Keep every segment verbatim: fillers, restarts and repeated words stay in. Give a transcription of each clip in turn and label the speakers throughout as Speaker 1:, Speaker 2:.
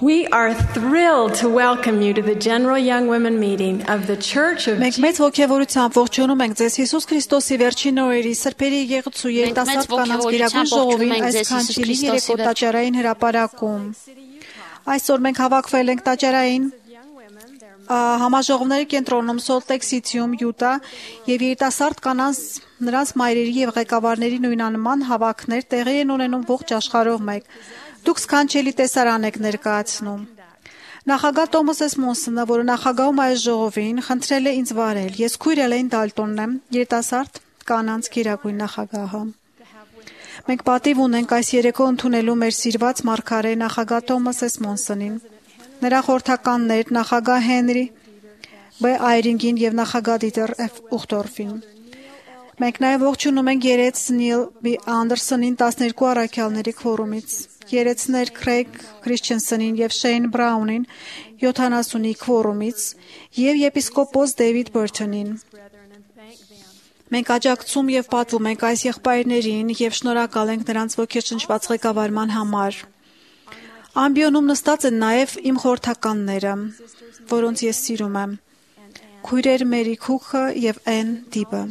Speaker 1: We are thrilled to welcome you to the General Young Women Meeting of the Church of
Speaker 2: Մենք մեծ ողջավորությամբ ողջունում ենք ձեզ Հիսուս Քրիստոսի վերջին օրերի սրբերի եկեղեցու երիտասարդ կանանց գերագույն ժողովին այսքան ճիշտ երեկո տաճարային հրապարակում։ Այսօր մենք հավաքվել ենք տաճարային համաժողովների կենտրոնում Salt Lake City-ում Յուտա եւ երիտասարդ կանանց նրանց մայրերի եւ ղեկավարների նույնանման հավաքներ տեղի են ունենում ողջ աշխարհով մեկ։ Դուք սքանչելի տեսարան եք ներկայացնում։ Նախագահ Թոմաս Էս Մոնսոնը, որը նախագահում այս ժողովին, խնդրել է ինձ վարել։ Ես քույր Էլեն Դալտոնն եմ, երիտասարդ կանանց գերագույն նախագահը։ Մենք պատիվ ունենք այս երեկո ընդունելու մեր սիրված մարգարե նախագահ Թոմաս Էս Մոնսոնին, նրա խորհրդականներ նախագահ Հենրի B. Այրինգին եւ նախագահ Դիտեր F. Ուխտորֆին։ Մենք նաև ողջունում ենք երեց Նիլ B. Անդերսոնին տասներկու առաքյալների քվորումից, երեցներ Քրեյգ Քրիշչենսոնին եւ Շեյն Բրաունին յոթանասունի քվորումից եւ եպիսկոպոս Դեյվիդ Բերթոնին։ Մենք աջակցում եւ պատվում ենք այս եղբայրներին եւ շնորհակալ ենք նրանց ոգեշնչված ղեկավարման համար։ Ամբիոնում նստած են նաև իմ խորհրդականները, որոնց ես սիրում եմ, քույրեր Մերի Քուքը եւ Էն Դիբը։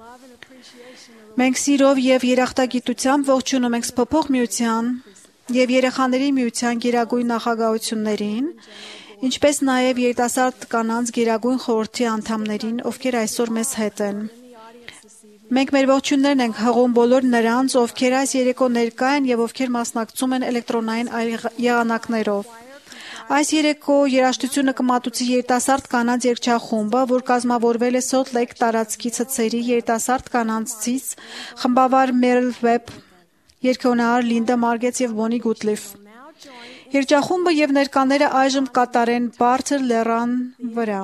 Speaker 2: Մենք սիրով եւ երախտագիտությամբ ողջունում ենք Սփոփող միության եւ երեխաների միության գերագույն նախագահություններին, ինչպես նաեւ երիտասարդ կանանց գերագույն խորհրդի անդամներին, ովքեր այսօր մեզ հետ են։ Մենք մեր ողջույններն ենք հղում բոլոր նրանց, ովքեր այս երեկո ներկա են եւ ովքեր մասնակցում են էլեկտրոնային եղանակներով։ Այս երեկո երաժշտությունը կմատուցի երիտասարդ կանանց երգչախումբը, որ կազմավորվել է Salt Lake տարածքի ցցերի երիտասարդ կանանցից, խմբավար Մերլ Վեբ, երգչուհիներ Լինդա Մարգեթ եւ Բոնի Գուտլիֆ։ Երգչախումբը եւ ներկաները այժմ կատարեն բարձր լեռան վրա։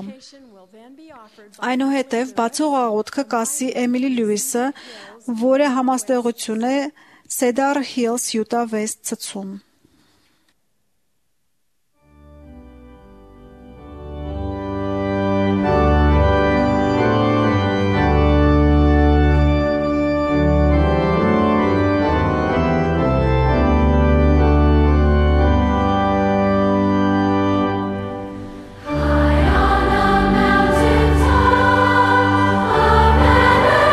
Speaker 2: Այնուհետև բացող աղոթքը կասի Էմիլի Լյուիսը, որը համաստեղություն է Cedar Hills Utah West ցցում։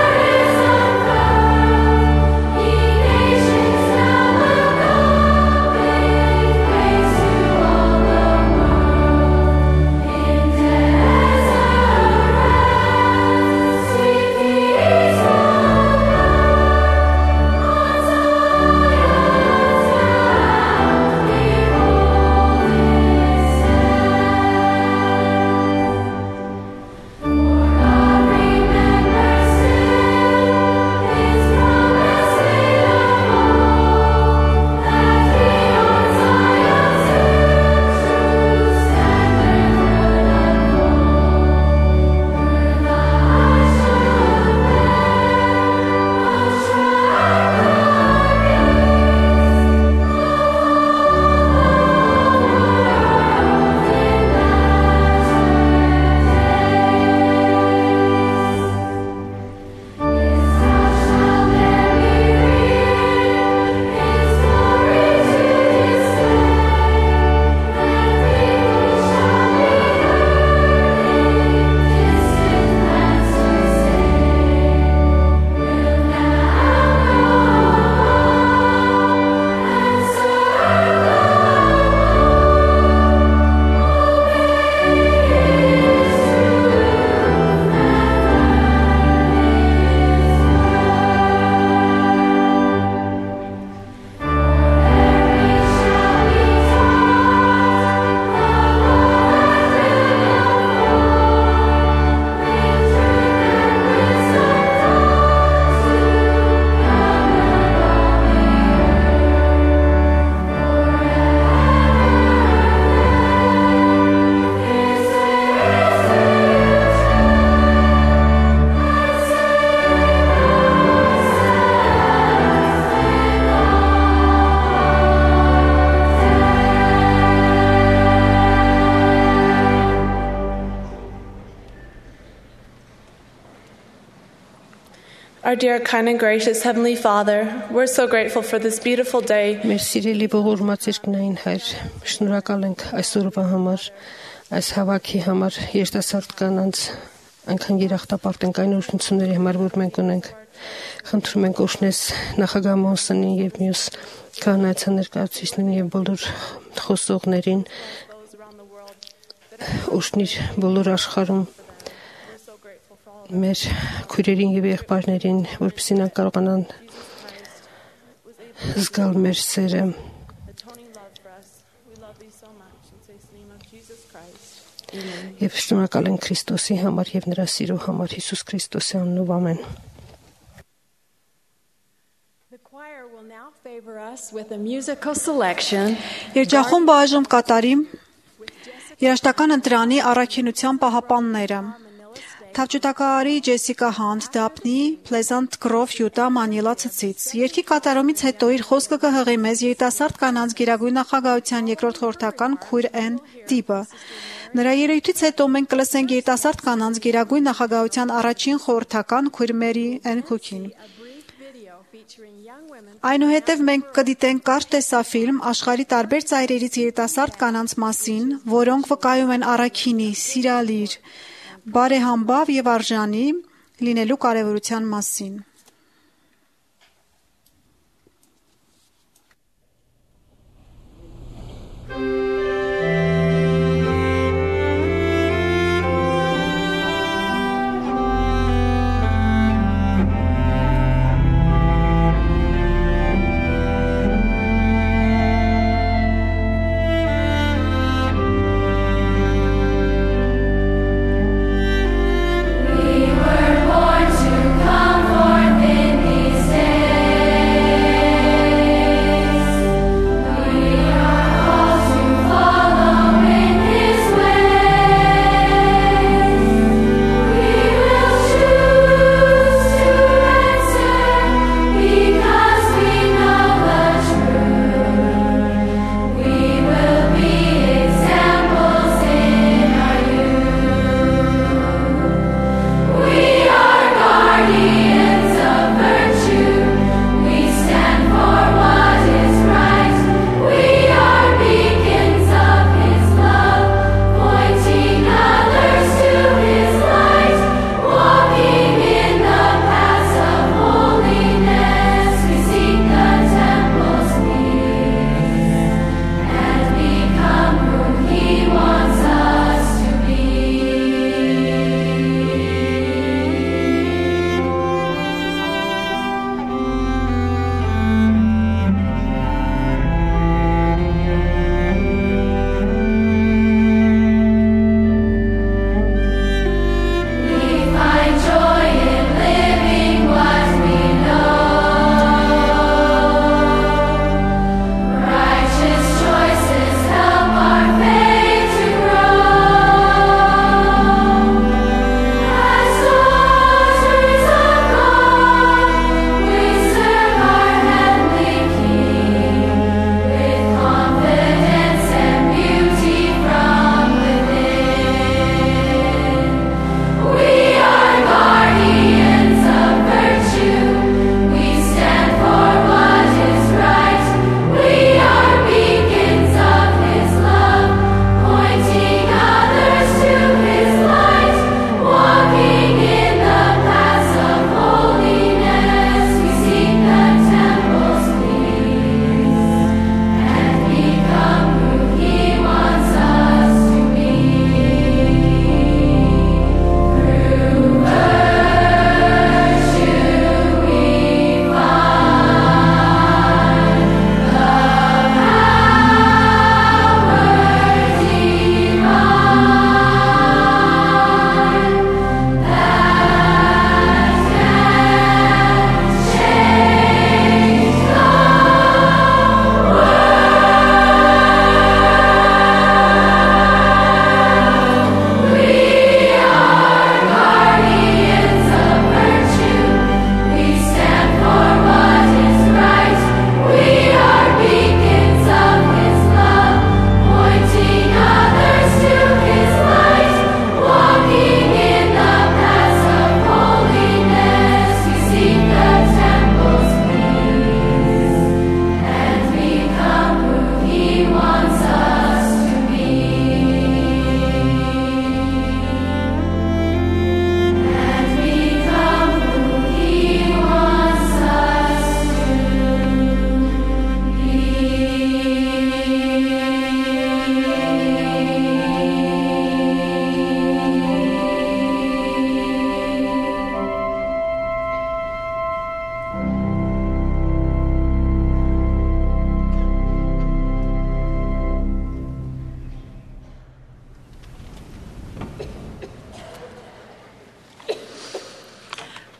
Speaker 3: Nations now look up. Our dear, kind, and gracious Heavenly Father, we're so grateful for this beautiful day.
Speaker 4: Մեր սիրելի ողորմած երկնային Հայր, շնորհակալ ենք այս օրվա համար, այս հավաքի համար, երիտասարդ կանանց այնքան երախտապարտ ենք այն օրհնությունների համար, որ մենք ունենք։ Խնդրում ենք օգնես նախագահ Մոնսոնին եւ մյուս կանանցան ներկայացուցիչներին եւ բոլոր խոսողներին, օգնիր բոլոր աշխարհում մեր քույրերին եւ եղբայրներին, որպեսզի նա կարողանան զգալ մեր սերը։ Եվ շնորհակալ ենք Քրիստոսի համար եւ նրա սիրո համար, Հիսուս Քրիստոսի անունով, ամեն։
Speaker 1: The choir will now favor us with a musical selection.
Speaker 2: Երջախումբը այժմ կատարի երաժշտական ընտրանի առաքինության պահապանները։ Թավջութակահարի Ջեսիկա Հանդ Դապնի Pleasant Grove Utah Manila ցցից։ Երգի կատարումից հետո իր խոսքը կհղի մեզ երիտասարդ կանանց գերագույն նախագահության երկրորդ խորհրդական քույր Էն Տիբը։ Նրա երեկույթից հետո մենք կլսենք երիտասարդ կանանց գերագույն նախագահության առաջին խորհրդական քույր Մերի Էն Քուքին։ Այնուհետև մենք կդիտենք կարճ տեսաֆիլմ աշխարհի տարբեր ծայրերից երիտասարդ կանանց մասին, որոնք վկայում են առաքինի, սիրալիր, բարեհամբավ եւ արժանի լինելու կարեւորության մասին։
Speaker 5: We were born to come forth.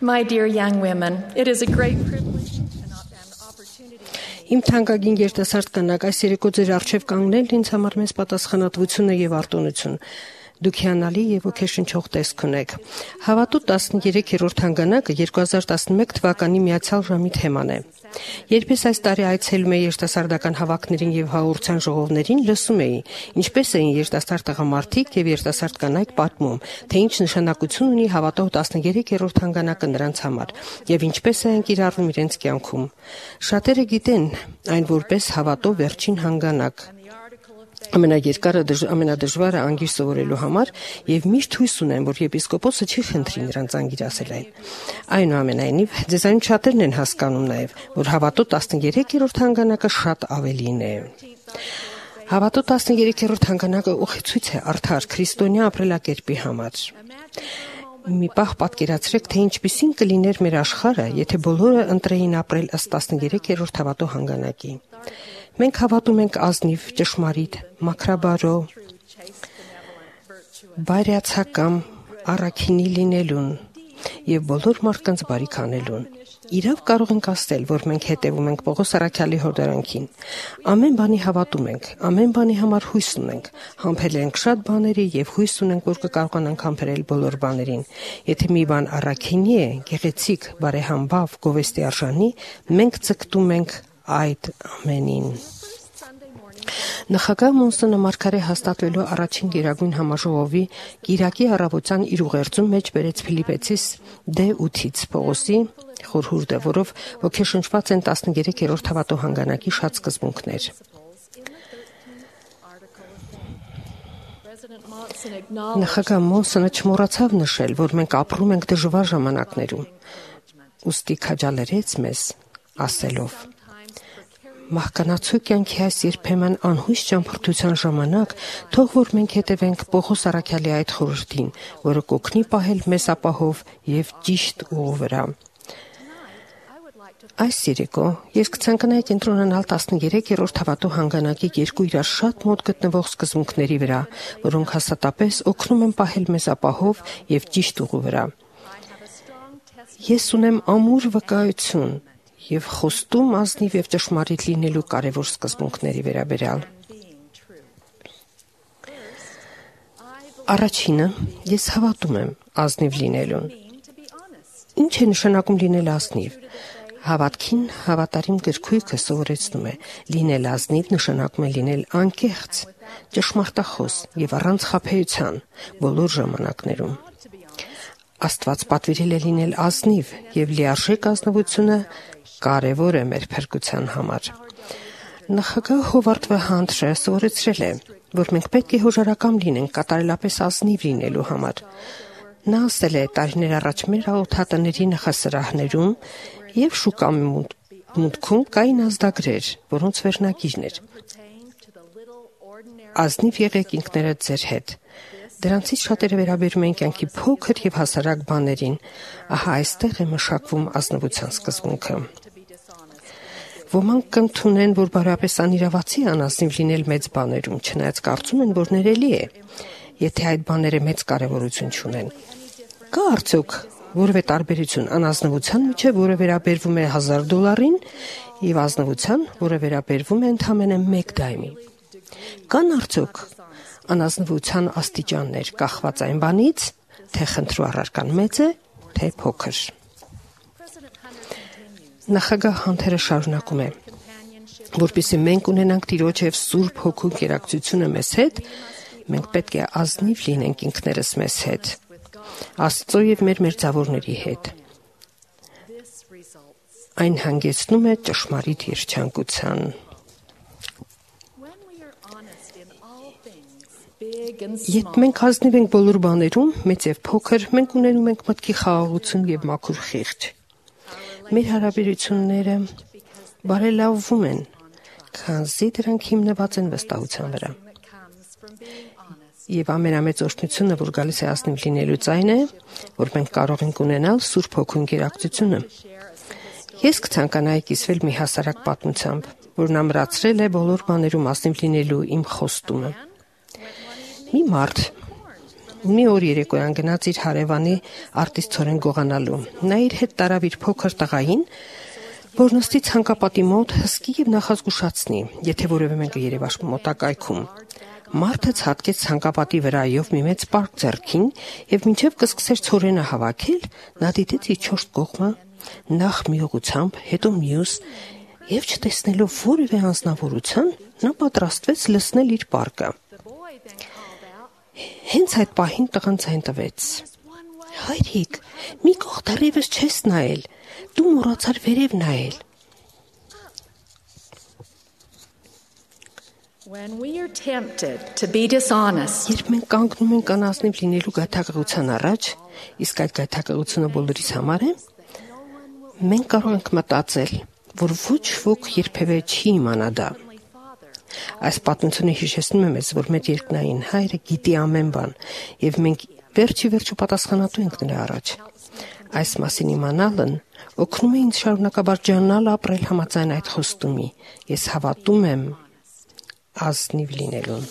Speaker 1: My dear young women, it is a great privilege and opportunity.
Speaker 4: Իմ թանկագին երիտասարդ կանայք, այս երեկո ձեր առջև կանգնելն ինձ համար մեծ պատասխանատվություն է եւ արտոնություն։ Դուք հիանալի եւ ոգեշնչող տեսք ունեք։ Հավատու տասներեքերորդ հանգանակը երկու հազար տասնմեկ թվականի միացյալ ժամի թեման է։ Երբ ես այս տարի այցելում էի երիտասարդական հավաքներին եւ հաղորդության ժողովներին, լսում էի, ինչպես էին երիտասարդ տղամարդիկ եւ երիտասարդ կանայք պատմում, թե ինչ նշանակություն ունի հավատող տասներեքերորդ հանգանակը նրանց համար եւ ինչպես են կիրառվում իրենց կյանքում։ Շատերը գիտեն այն որպես հավատով վերջին հանգանակ։ Ամենաերկարը ամենադժվարը անգիր սովորելու համար եւ միշտ հույս ունեն, որ եպիսկոպոսը չի խնդրի նրանց անգիրասել այն։ Այնուամենայնիվ, ձեզանից շատերն են հասկանում նաեւ, որ հավատո տասներեքերորդ հանգանակը շատ ավելին է։ Հավատո տասներեքերորդ հանգանակը ուղեցույց է արդար քրիստոնյա ապրելակերպի համար։ Մի պահ պատկերացրեք, թե ինչպիսին կլիներ մեր աշխարհը, եթե բոլորը ընտրեին ապրել ըստ տասներեքերորդ հավատո հանգանակի։ Մենք հավատում ենք ազնիվ, ճշմարիտ, մաքրաբարո, բարյացակամ, առաքինի լինելուն եւ բոլոր մարդկանց բարիք անելուն։ Իրավ կարող ենք ասել, որ մենք հետևում ենք Պողոս առաքյալի հորդարանքին։ Ամեն բանի հավատում ենք, ամեն բանի համար հույս ունենք, համբերել ենք շատ բաների եւ հույս ունենք, որ կկարողանանք համբերել բոլոր բաներին։ Եթե մի բան առաքինի է, գեղեցիկ, բարեհամբավ, գովեստի արժանի, մենք ցկտում ենք այդ ամենին։ Նախագահ Մոնսոնը մարգարե հաստատվելու առաջին գերագույն համաժողովի Կիրակի առավոտյան իր ուղերձում մեջ բերեց Ֆիլիպեցիս դե ութից Պողոսի խորհուրդը, որով ոգեշնչված են տասներեքերորդ հավատո հանգանակի շատ սկզբունքներ։ Նախագահ Մոնսոնը չմոռացավ նշել, որ մենք ապրում ենք դժվար ժամանակներում, ուստի քաջալերեց մեզ ասելով. Մահկանացու կյանքի այս երբեմն անհույս ճամփորդության ժամանակ թող որ մենք հետևենք Պողոս առաքյալի այդ խորհրդին, որը կօգնի պահել մեզ ապահով եւ ճիշտ ուղու վրա։ Այս երեկո ես կցանկանայի կենտրոնանալ տասներեքերորդ հավատո հանգանակի երկու իրար շատ մոտ գտնվող սկզբունքների վրա, որոնք հաստատապես օգնում են պահել մեզ ապահով եւ ճիշտ ուղու վրա։ Ես ունեմ ամուր վկայություն եւ խոստում ազնիվ եւ ճշմարիտ լինելու կարևոր սկզբունքների վերաբերյալ։ Առաջինը, ես հավատում եմ ազնիվ լինելուն։ Ինչ է նշանակում լինել ազնիվ։ Հավատքին հավատարիմ գրքույկը սովորեցնում է, լինել ազնիվ նշանակում է լինել անկեղծ, ճշմարտախոս եւ առանց խաբեության բոլոր ժամանակներում։ Աստված պատվիրել է լինել ազնիվ եւ լիարժեք ազնվությունը կարևոր է մեր փրկության համար։ Նախագահ Հովարդ Վեհանտրը սովորեցրել է, որ մենք պետք է հոժարակամ լինենք կատարելապես ազնիվ լինելու համար։ Նա ասել է տարիներ առաջ մեր աղոթատների նախասրահներում եւ շուկա մուտքում կային ազդագրեր, որոնց վերնագիրն էր. Ազնիվ եղեք ինքներդ ձեր հետ։ Դրանցից շատերը վերաբերում են կյանքի փոքր եւ հասարակ բաներին։ Ահա այստեղ է մշակվում ազնվության սկզբունքը։ Ոմանք կընդունեն, որ բարոյապես անիրավացի անազնիվ լինել մեծ բաներում, չնայած կարծում են, որ ներելի է, եթե այդ բաները մեծ կարևորություն չունեն։ Կա արդյոք որևէ տարբերություն անազնվության միջև, որը վերաբերվում է հազար դոլարին, եւ ազնվության, որը վերաբերվում է ընդամենը մեկ դայմի։ Կան արդյոք անազնվության աստիճաններ կախված այն բանից, թե խնդրու առարկան մեծ է, թե փոքր։ Նախագահ Հանթերը շարունակում է. որպեսզի մենք ունենանք Տիրոջ եւ Սուրբ Հոգու կերակցությունը մեզ հետ, մենք պետք է ազնիվ լինենք ինքներս մեզ հետ, Աստծո եւ մեր մերձավորների հետ։ Այն հանգեցնում է ճշմարիտ երջանկության։ Երբ մենք ազնիվ ենք բոլոր բաներում, մեծ եւ փոքր, մենք ունենում ենք մտքի խաղաղություն եւ մաքուր խիղճ։ Մեր հարաբերությունները բարելավվում են, քանզի դրանք հիմնված են վստահության վրա։ Եվ ամենամեծ օրհնությունը, որ գալիս է ազնիվ լինելուց, այն է, որ մենք կարող ենք ունենալ Սուրբ Հոգու գերակցությունը։ Ես կցանկանայի կիսվել մի հասարակ պատմությամբ, որն ամրացրել է բոլոր բաներում ազնիվ լինելու իմ խոստումը։ Մի մարդ Մի օր երեկոյան գնաց իր հարևանի արտիստորեն գողանալու։ Նա իր հետ տարավ իր փոքր տղային, որ նստի ցանկապատի մոտ հսկի եւ նախազգուշացնի, եթե որևէ մեկը երևաց մոտակայքում։ Մարդը ցատկեց ցանկապատի վրայով մի մեծ պարկ ձեռքին եւ մինչեւ կսկսեր ցորենը հավաքել, նա դիտեց իր չորս կողմը, նախ մի ուղությամբ, հետո մյուս, եւ չտեսնելով որևէ անձնավորություն, նա պատրաստվեց լցնել իր պարկը։ Հենց այդ պահին տղան ձայն տվեց. «Հայրիկ, մի կողմ դեռևս չես նայել, դու մոռացար վերև նայել»։
Speaker 5: When we are tempted to be dishonest,
Speaker 4: Երբ մենք կանգնում ենք անազնիվ լինելու գայթակղության առաջ, իսկ այդ գայթակղությունը բոլորիս համար է, մենք կարող ենք մտածել, որ ոչ ոք երբևէ չի իմանա դա։ Այս պատմությունը հիշեցնում է մեզ, որ մեր երկնային Հայրը գիտի ամեն բան, եւ մենք վերջի վերջո պատասխանատու ենք նրա առաջ։ Այս մասին իմանալն օգնում է ինձ շարունակաբար ջանալ ապրել համաձայն այդ խոստումի։ Ես հավատում եմ ազնիվ լինելուն։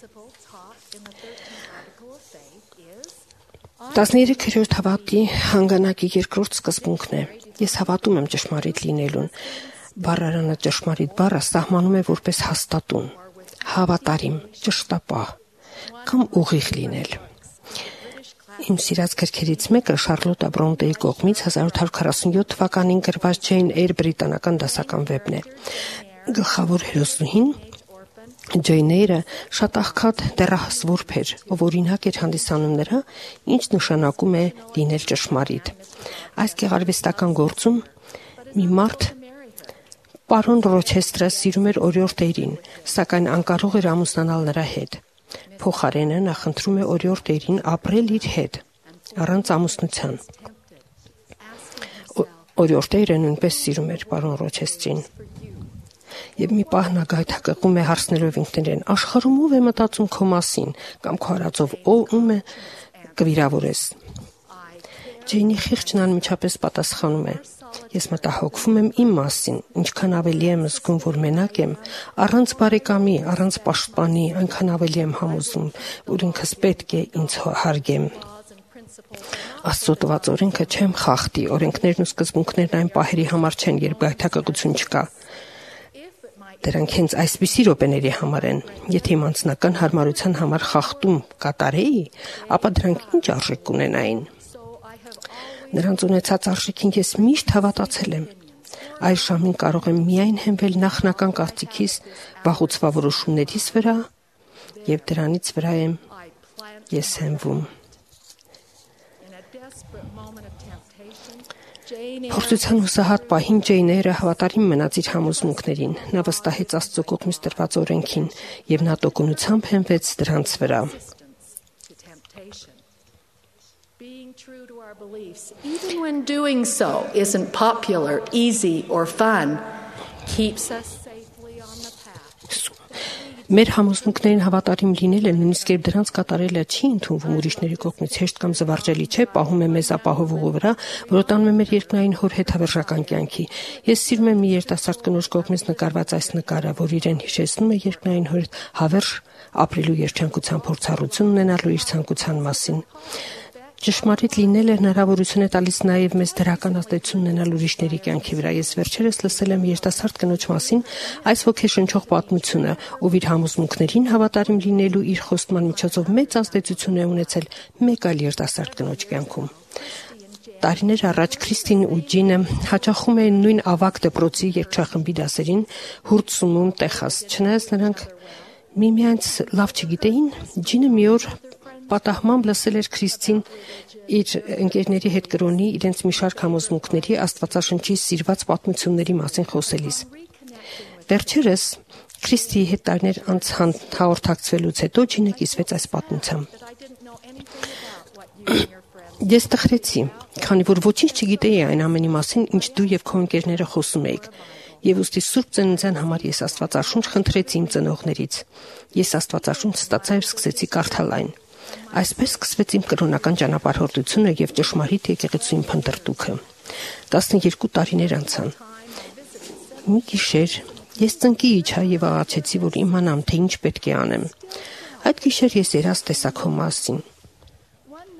Speaker 4: տասներեքերորդ հավատի հանգանակի երկրորդ սկզբունքն է։ Ես հավատում եմ ճշմարիտ լինելուն։ Բառարանը ճշմարիտ բառը սահմանում է որպես հաստատուն, հավատարիմ, ճշտապահ կամ ուղիղ լինել։ Իմ սիրած գրքերից մեկը Շարլոտա Բրոնտեի կողմից հազար ութ հարյուր քառասունյոթ թվականին գրված Ջեյն Էյր բրիտանական դասական վեպն է։ Գլխավոր հերոսուհին Ջեյն Էյրը շատ աղքատ դեռահաս որբ էր, ով օրինակ էր հանդիսանում նրա, ինչ նշանակում է լինել ճշմարիտ։ Այս գեղարվեստական գործում մի մարդ պարոն Ռոչեստրը սիրում էր օրիորդ Էյրին, սակայն անկարող էր ամուսնանալ նրա հետ։ Փոխարենը նա խնդրում է օրիորդ Էյրին ապրել իր հետ, առանց ամուսնության։ Օրիորդ Էյրը նույնպես սիրում էր պարոն Ռոչեստրին։ Եվ մի պահ նա գայթակղում է հարցնելով ինքնին. աշխարհում ով է մտածում քո մասին, կամ քո արածով ում է կվիրավորես։ Ջեյնի խիղճն անմիջապես պատասխանում է. Ես մտահոգվում եմ իմ մասին, ինչքան ավելի եմ զգում, որ մենակ եմ, առանց բարեկամի, առանց պաշտպանի, այնքան ավելի եմ համոզում, որ ինքս պետք է ինձ հարգեմ։ Աստծո տված օրենքը չեմ խախտի, օրենքներն ու սկզբունքներն այն պահերի համար չեն, երբ գայթակղություն չկա։ Դրանք հենց այսպիսի րոպեների համար են։ Եթե իմ անձնական հարմարության համար խախտում կատարեի, ապա դրանք ինչ արժեք կունենային։ Նրանց ունեցած արժեքին ես միշտ հավատացել եմ։ Այս ժամին կարող եմ միայն հենվել նախնական կարծիքիս, վաղուց որոշումներիս վրա, եւ դրանից վրա եմ ես հենվում։ Փորձության հուսահատ պահին Ջեյն Էյրը հավատարիմ մնաց իր համոզմունքներին։ Նա վստահեց Աստծո կողմից տրված օրենքին եւ նա տոկունությամբ հենվեց դրանց վրա։
Speaker 5: even when doing so isn't popular, easy, or fun, keeps us safely on the path.
Speaker 4: Մեր համոզմունքներին հավատարիմ լինելը, նույնիսկ երբ դրանց կատարելը չի ընդունվում ուրիշների կողմից հեշտ կամ զվարճելի չէ, պահում է մեզ ապահովողի վրա, որը տանում է մեր երկնային հոր հետ հավերժական կյանքի։ Ես սիրում եմ մի երիտասարդ կնոջ կողմից նկարված այս նկարը, որ իրեն հիշեցնում է երկնային հոր հետ հավերժ ապրելու երջանկության փորձառություն ունենալու իր ցանկության մասին։ Ճշմարիտ լինելը հնարավորություն է տալիս նաև մեզ դրական ազդեցություն ունենալ ուրիշների կյանքի վրա։ Ես վերջերս լսել եմ երիտասարդ կնոջ մասին այս ոգեշնչող պատմությունը, ով իր համոզմունքներին հավատարիմ լինելու իր խոստման միջոցով մեծ ազդեցություն է ունեցել մեկ այլ երիտասարդ կնոջ կյանքում։ Տարիներ առաջ Քրիստին ու Ջինը հաճախում էին նույն ավագ դպրոցի երգչախմբի դասերին Հուրցումում, Տեխաս։ Չնայած նրանք միմյանց լավ չգիտեին, Ջինը մի օր պատահմամբ լսել էր Քրիստին իր ընկերների հետ կրոնի իրենց մի շարք համոզմունքների Աստվածաշնչի սիրված պատմությունների մասին խոսելիս։ Վերջերս Քրիստիի հետ տարիներ անց հաղորդակցվելուց հետո Ջինը կիսվեց այս պատմությամբ։ Ես տխրեցի, քանի որ ոչինչ չգիտեի այն ամենի մասին, ինչ դու եւ քո ընկերները խոսում էիք։ Եվ ուստի Սուրբ Ծննդյան համար ես Աստվածաշունչ խնդրեցի իմ ծնողներից։ Ես Աստվածաշունչ ստացա եւ սկսեցի կարդալ այն։ Այսպես սկսվեց իմ կրոնական ճանապարհորդությունը եւ ճշմարիտ եկեղեցու փնտրտուքը։ տասներկու տարիներ անցան։ Մի գիշեր ես ծնկի իջա եւ աղաչեցի, որ իմանամ, թե ինչ պետք է անեմ։ Այդ գիշեր ես երազ տեսա քո մասին։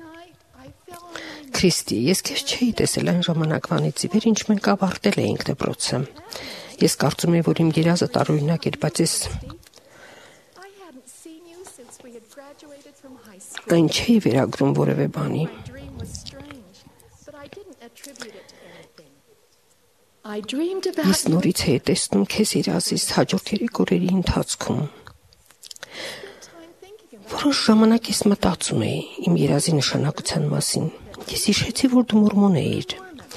Speaker 4: Քրիստի, ես քեզ չէի տեսել այն ժամանակվանից ի վեր, ինչ մենք ավարտել էինք դպրոցը։ Ես կարծում եմ, որ իմ երազը տարօրինակ էր, բայց ես այն չէի վերագրում որևէ բանի։ Ես նորից էի տեսնում քեզ երազից հաջորդ երեք օրերի ընթացքում։ Որոշ ժամանակ ես մտածում էի իմ երազի նշանակության մասին։ Ես հիշեցի, որ դու մորմոն էիր։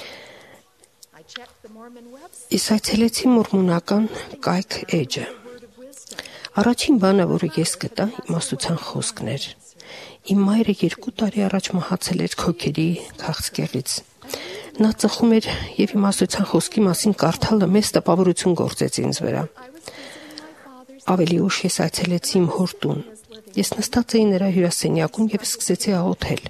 Speaker 4: Ես այցելեցի մորմոնական կայք էջը։ Առաջին բանը, որը ես գտա, իմաստության խոսքն էր։ Իմ մայրը երկու տարի առաջ մահացել էր քոքերի քաղցկեղից։ Նա ծխում էր եւ իմաստության խոսքի մասին կարդալը մեծ տպավորություն գործեց ինձ վրա։ Ավելի ուշ ես այցելեցի իմ հոր տուն։ Ես նստած էի նրա հյուրասենյակում եւ սկսեցի աղոթել։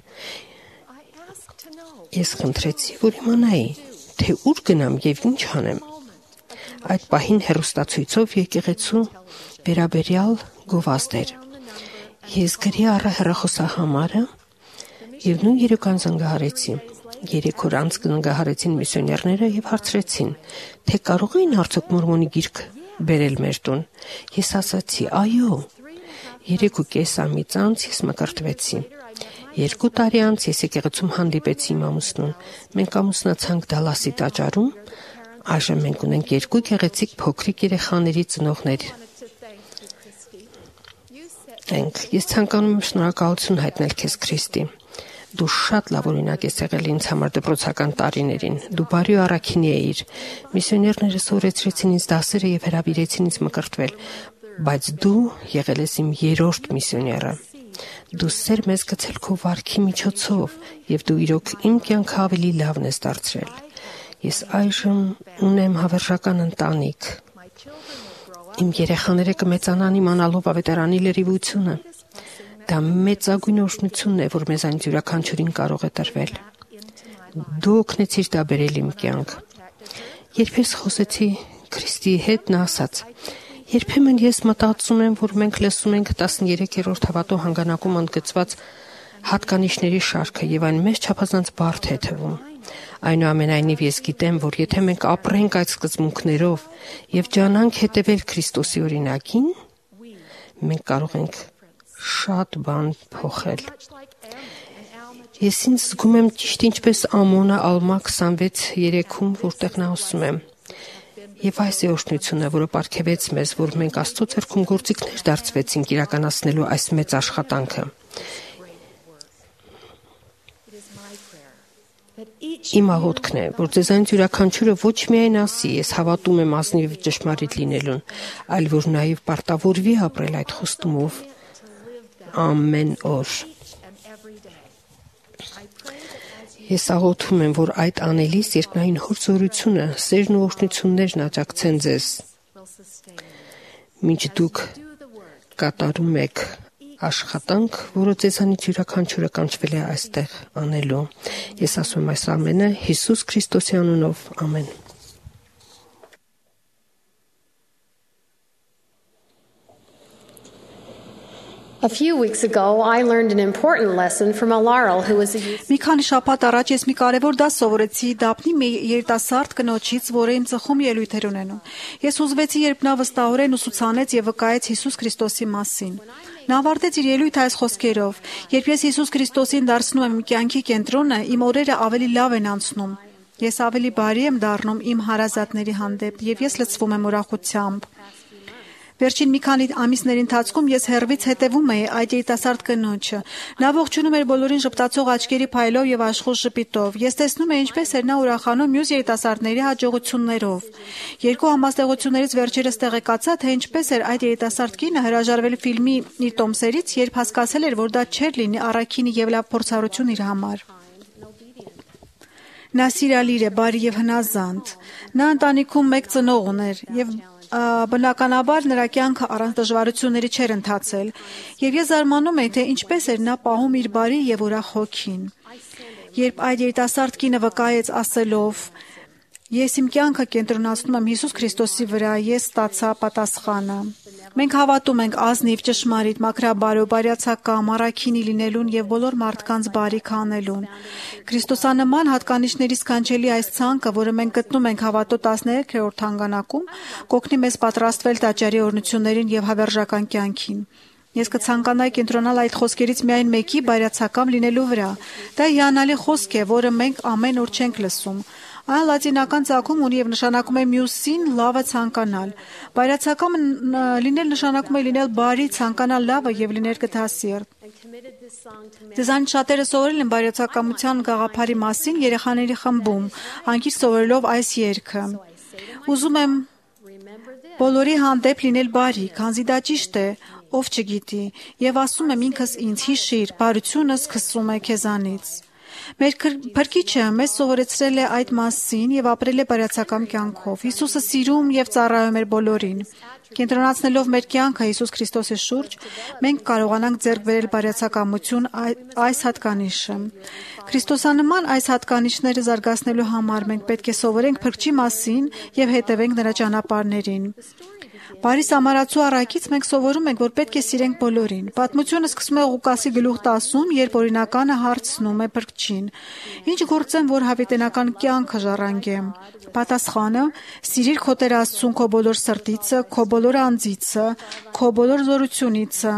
Speaker 4: Ես խնդրեցի, որ իմանայի, թե ուր գնամ եւ ինչ անեմ։ Այդ պահին հեռուստացույցով եկեղեցու վերաբերյալ գովազդ էր։ Ես գրի առա հեռախոսահամարը եւ նույն երեկոյան զանգահարեցի։ Երեք օր անց զանգահարեցին միսիոներները եւ հարցրեցին, թե կարող էին արդյոք մորմոնի գիրք բերել մեր տուն։ Ես ասացի՝ այո։ Երեք ու կես ամիս անց ես մկրտվեցի։ Երկու տարի անց ես եկեղեցում հանդիպեցի իմ ամուսնուն։ Մենք ամուսնացանք Դալասի տաճարում։ Այժմ մենք ունենք երկու գեղեցիկ փոքրիկ երեխաների ծնողներ։ Ենք, ես ցանկանում եմ շնորհակալություն հայտնել քեզ, Քրիստի։ Դու շատ լավ օրինակ ես եղել ինձ համար դպրոցական տարիներին։ Դու բարի ու առաքինի էիր։ Միսիոներները սովորեցրեցին ինձ դասերը եւ հրավիրեցին ինձ մկրտվել, բայց դու եղել ես իմ երրորդ միսիոները։ Դու սեր մեզ գցել քո վարքի միջոցով եւ դու իրոք իմ կյանքը ավելի լավն ես դարձրել։ Ես այժմ ունեմ հավերժական ընտանիք։ Իմ երեխաները կմեծանան իմանալով ավետարանի լրիվությունը։ Դա մեծագույն օրհնությունն է, որ մեզանից յուրաքանչյուրին կարող է տրվել։ Դու օգնեցիր դա բերել իմ կյանք։ Երբ ես խոսեցի Քրիստի հետ, նա ասաց. Երբեմն ես մտածում եմ, որ մենք լսում ենք տասներեքերորդ հավատո հանգանակում ընդգծված հատկանիշների շարքը եւ այն մեծ չափազանց բարդ է թվում։ Այնուամենայնիվ ես գիտեմ, որ եթե մենք ապրենք այդ սկզբունքներով եւ ջանանք հետեւել Քրիստոսի օրինակին, մենք կարող ենք շատ բան փոխել։ Ես ինձ զգում եմ ճիշտ ինչպես Ամոնը Ալմա քսանվեց երեքում, որտեղ նա ասում է. Եվ այս է օրհնությունը, որը պարգևեց մեզ, որ մենք Աստծո ձեռքում գործիքներ դարձվեցինք իրականացնելու այս մեծ աշխատանքը։ Իմ աղոթքն է, որ ձեզանից յուրաքանչյուրը ոչ միայն ասի, ես հավատում եմ ազնիվ ճշմարիտ լինելուն, այլ որ նաև պարտավորվի ապրել այդ խոստումով ամեն օր։ Ես աղոթում եմ, որ այդ անելիս երկնային Հոր զորությունը, սերն ու օրհնություններն աջակցեն ձեզ, մինչ դուք կատարում եք աշխատանք, որը ձեզանից յուրաքանչյուրը կանչվել է այստեղ անելու։ Ես ասում եմ այս ամենը Հիսուս Քրիստոսի անունով, ամեն։
Speaker 6: A few weeks ago, I learned an important lesson from a Laurel who was a youth.
Speaker 2: Մի քանի շաբաթ առաջ ես մի կարևոր դաս սովորեցի Դափնի մի երիտասարդ կնոջից, որը իմ ծխում ելույթեր ունենում։ Ես հուզվեցի, երբ նա վստահորեն ուսուցանեց եւ վկայեց Հիսուս Քրիստոսի մասին։ Նա ավարտեց իր ելույթը այս խոսքերով. Երբ ես Հիսուս Քրիստոսին դարձնում եմ իմ կյանքի կենտրոնը, իմ օրերը ավելի լավ են անցնում։ Ես ավելի բարի եմ դառնում իմ հարազատների հանդեպ եւ ես լցվում եմ ուրախությամբ։ Վերջին մի քանի ամիսների ընթացքում ես հեռվից հետևում էի այդ երիտասարդ կնոջը։ Նա ողջունում էր բոլորին ժպտացող աչքերի փայլով եւ աշխուժ ժպիտով։ Ես տեսնում էի ինչպես էր նա ուրախանում մյուս երիտասարդների հաջողություններով։ Երկու համաստեղություններից վերջերս տեղեկացա, թե ինչպես էր այդ երիտասարդ կինը հրաժարվել ֆիլմի իր տոմսերից, երբ հասկացել էր, որ դա չէր լինի առաքինի եւ լավ փորձառություն իր համար։ Նա սիրալիր է, բարի եւ հնազանդ։ Նա ընտանիքում մեկ ծնող ուներ եւ բնականաբար նրա կյանքը առանց դժվարությունների չէր ընթացել, եւ ես զարմանում եի, թե ինչպես էր նա պահում իր բարի եւ ուրախ հոգին։ Երբ այդ երիտասարդ կինը վկայեց ասելով. Ես իմ կյանքը կենտրոնացնում եմ Հիսուս Քրիստոսի վրա, ես ստացա պատասխանը։ Մենք հավատում ենք ազնիվ, ճշմարիտ, մաքրաբարո, բարյացակամ, առաքինի լինելուն եւ բոլոր մարդկանց բարիք անելուն։ Քրիստոսանման հատկանիշների սքանչելի այս ցանկը, որը մենք գտնում ենք Հավատո տասներեքրորդ հանգանակում, կօգնի մեզ պատրաստվել տաճարի օրհնություններին եւ հավերժական կյանքին։ Ես կցանկանայի կենտրոնալ այդ խոսքերից միայն մեկի բարյացակամ լինելու վրա։ Դա հիանալի խոսք է, որը մենք ամեն օր չենք լսում։ Այն լատինական ծագում ունի եւ նշանակում է մյուսին լավը ցանկանալ։ Բարյացակամ լինել նշանակում է լինել բարի, ցանկանալ լավը եւ լինել գթասիրտ։ Ձեզանից շատերը սովորել են բարյացակամության գաղափարի մասին երեխաների խմբում, անկից սովորելով այս երգը։ Ուզում եմ բոլորի հանդեպ լինել բարի, քանզի դա ճիշտ է, ով չգիտի, եւ ասում եմ ինքս ինձ, հիշիր, բարությունը սկսում է քեզանից։ Մեր Փրկիչը մեզ սովորեցրել է այդ մասին եւ ապրել է բարյացակամ կյանքով։ Հիսուսը սիրում եւ ծառայում էր բոլորին։ Կենտրոնացնելով մեր կյանքը Հիսուս Քրիստոսի շուրջ, մենք կարողանանք ձեռք բերել բարյացակամություն այս հատկանիշը։ Քրիստոսանման այս հատկանիշները զարգացնելու համար մենք պետք է սովորենք Փրկչի մասին եւ հետևենք նրա ճանապարհներին։ Բարի Սամարացու առաքից մենք սովորում ենք, որ պետք է սիրենք բոլորին։ Պատմությունը սկսում է Ղուկասի գլուխ տասում, երբ օրինականը հարցնում է Փրկչին. Ինչ գործեմ, որ հավիտենական կյանքը ժառանգեմ։ Պատասխանը՝ սիրիր քո Տեր Աստծուն քո բոլոր սրտիցը, քո բոլոր անձիցը, քո բոլոր զորությունիցը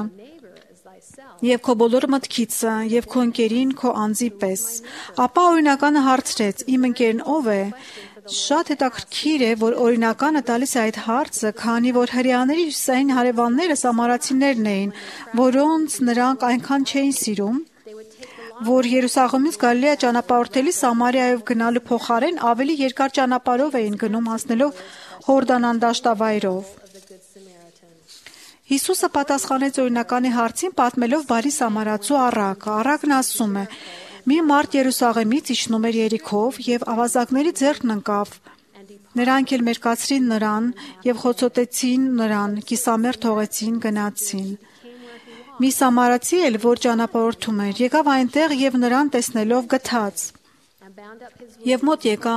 Speaker 2: եւ քո բոլոր մտքիցը եւ քո ընկերին քո անձի պես։ Ապա օրինականը հարցրեց. Իմ ընկերն ով է։ Շատ հետաքրքիր է, որ օրինականը տալիս է այդ հարցը, քանի որ հրեաների հյուսիսային հարևանները սամարացիներն էին, որոնց նրանք այնքան չէին սիրում, որ Երուսաղեմից Գալիլեա ճանապարհորդելի Սամարիայով գնալու փոխարեն ավելի երկար ճանապարհով էին գնում հասնելով Հորդանան դաշտավայրով։ Հիսուսը պատասխանեց օրինականի հարցին պատմելով բարի Սամարացու առակը։ Առակն ասում է. Մի մարդ Երուսաղեմից իջնում էր Երիքով եւ ավազակների ձեռքն ընկավ։ Նրանք էլ մերկացրին նրան եւ խոցոտեցին նրան, կիսամերկ թողեցին, գնացին։ Մի սամարացի էլ, որ ճանապարհորդում էր, եկավ այնտեղ եւ նրան տեսնելով գթաց։ Եվ մոտ եկա,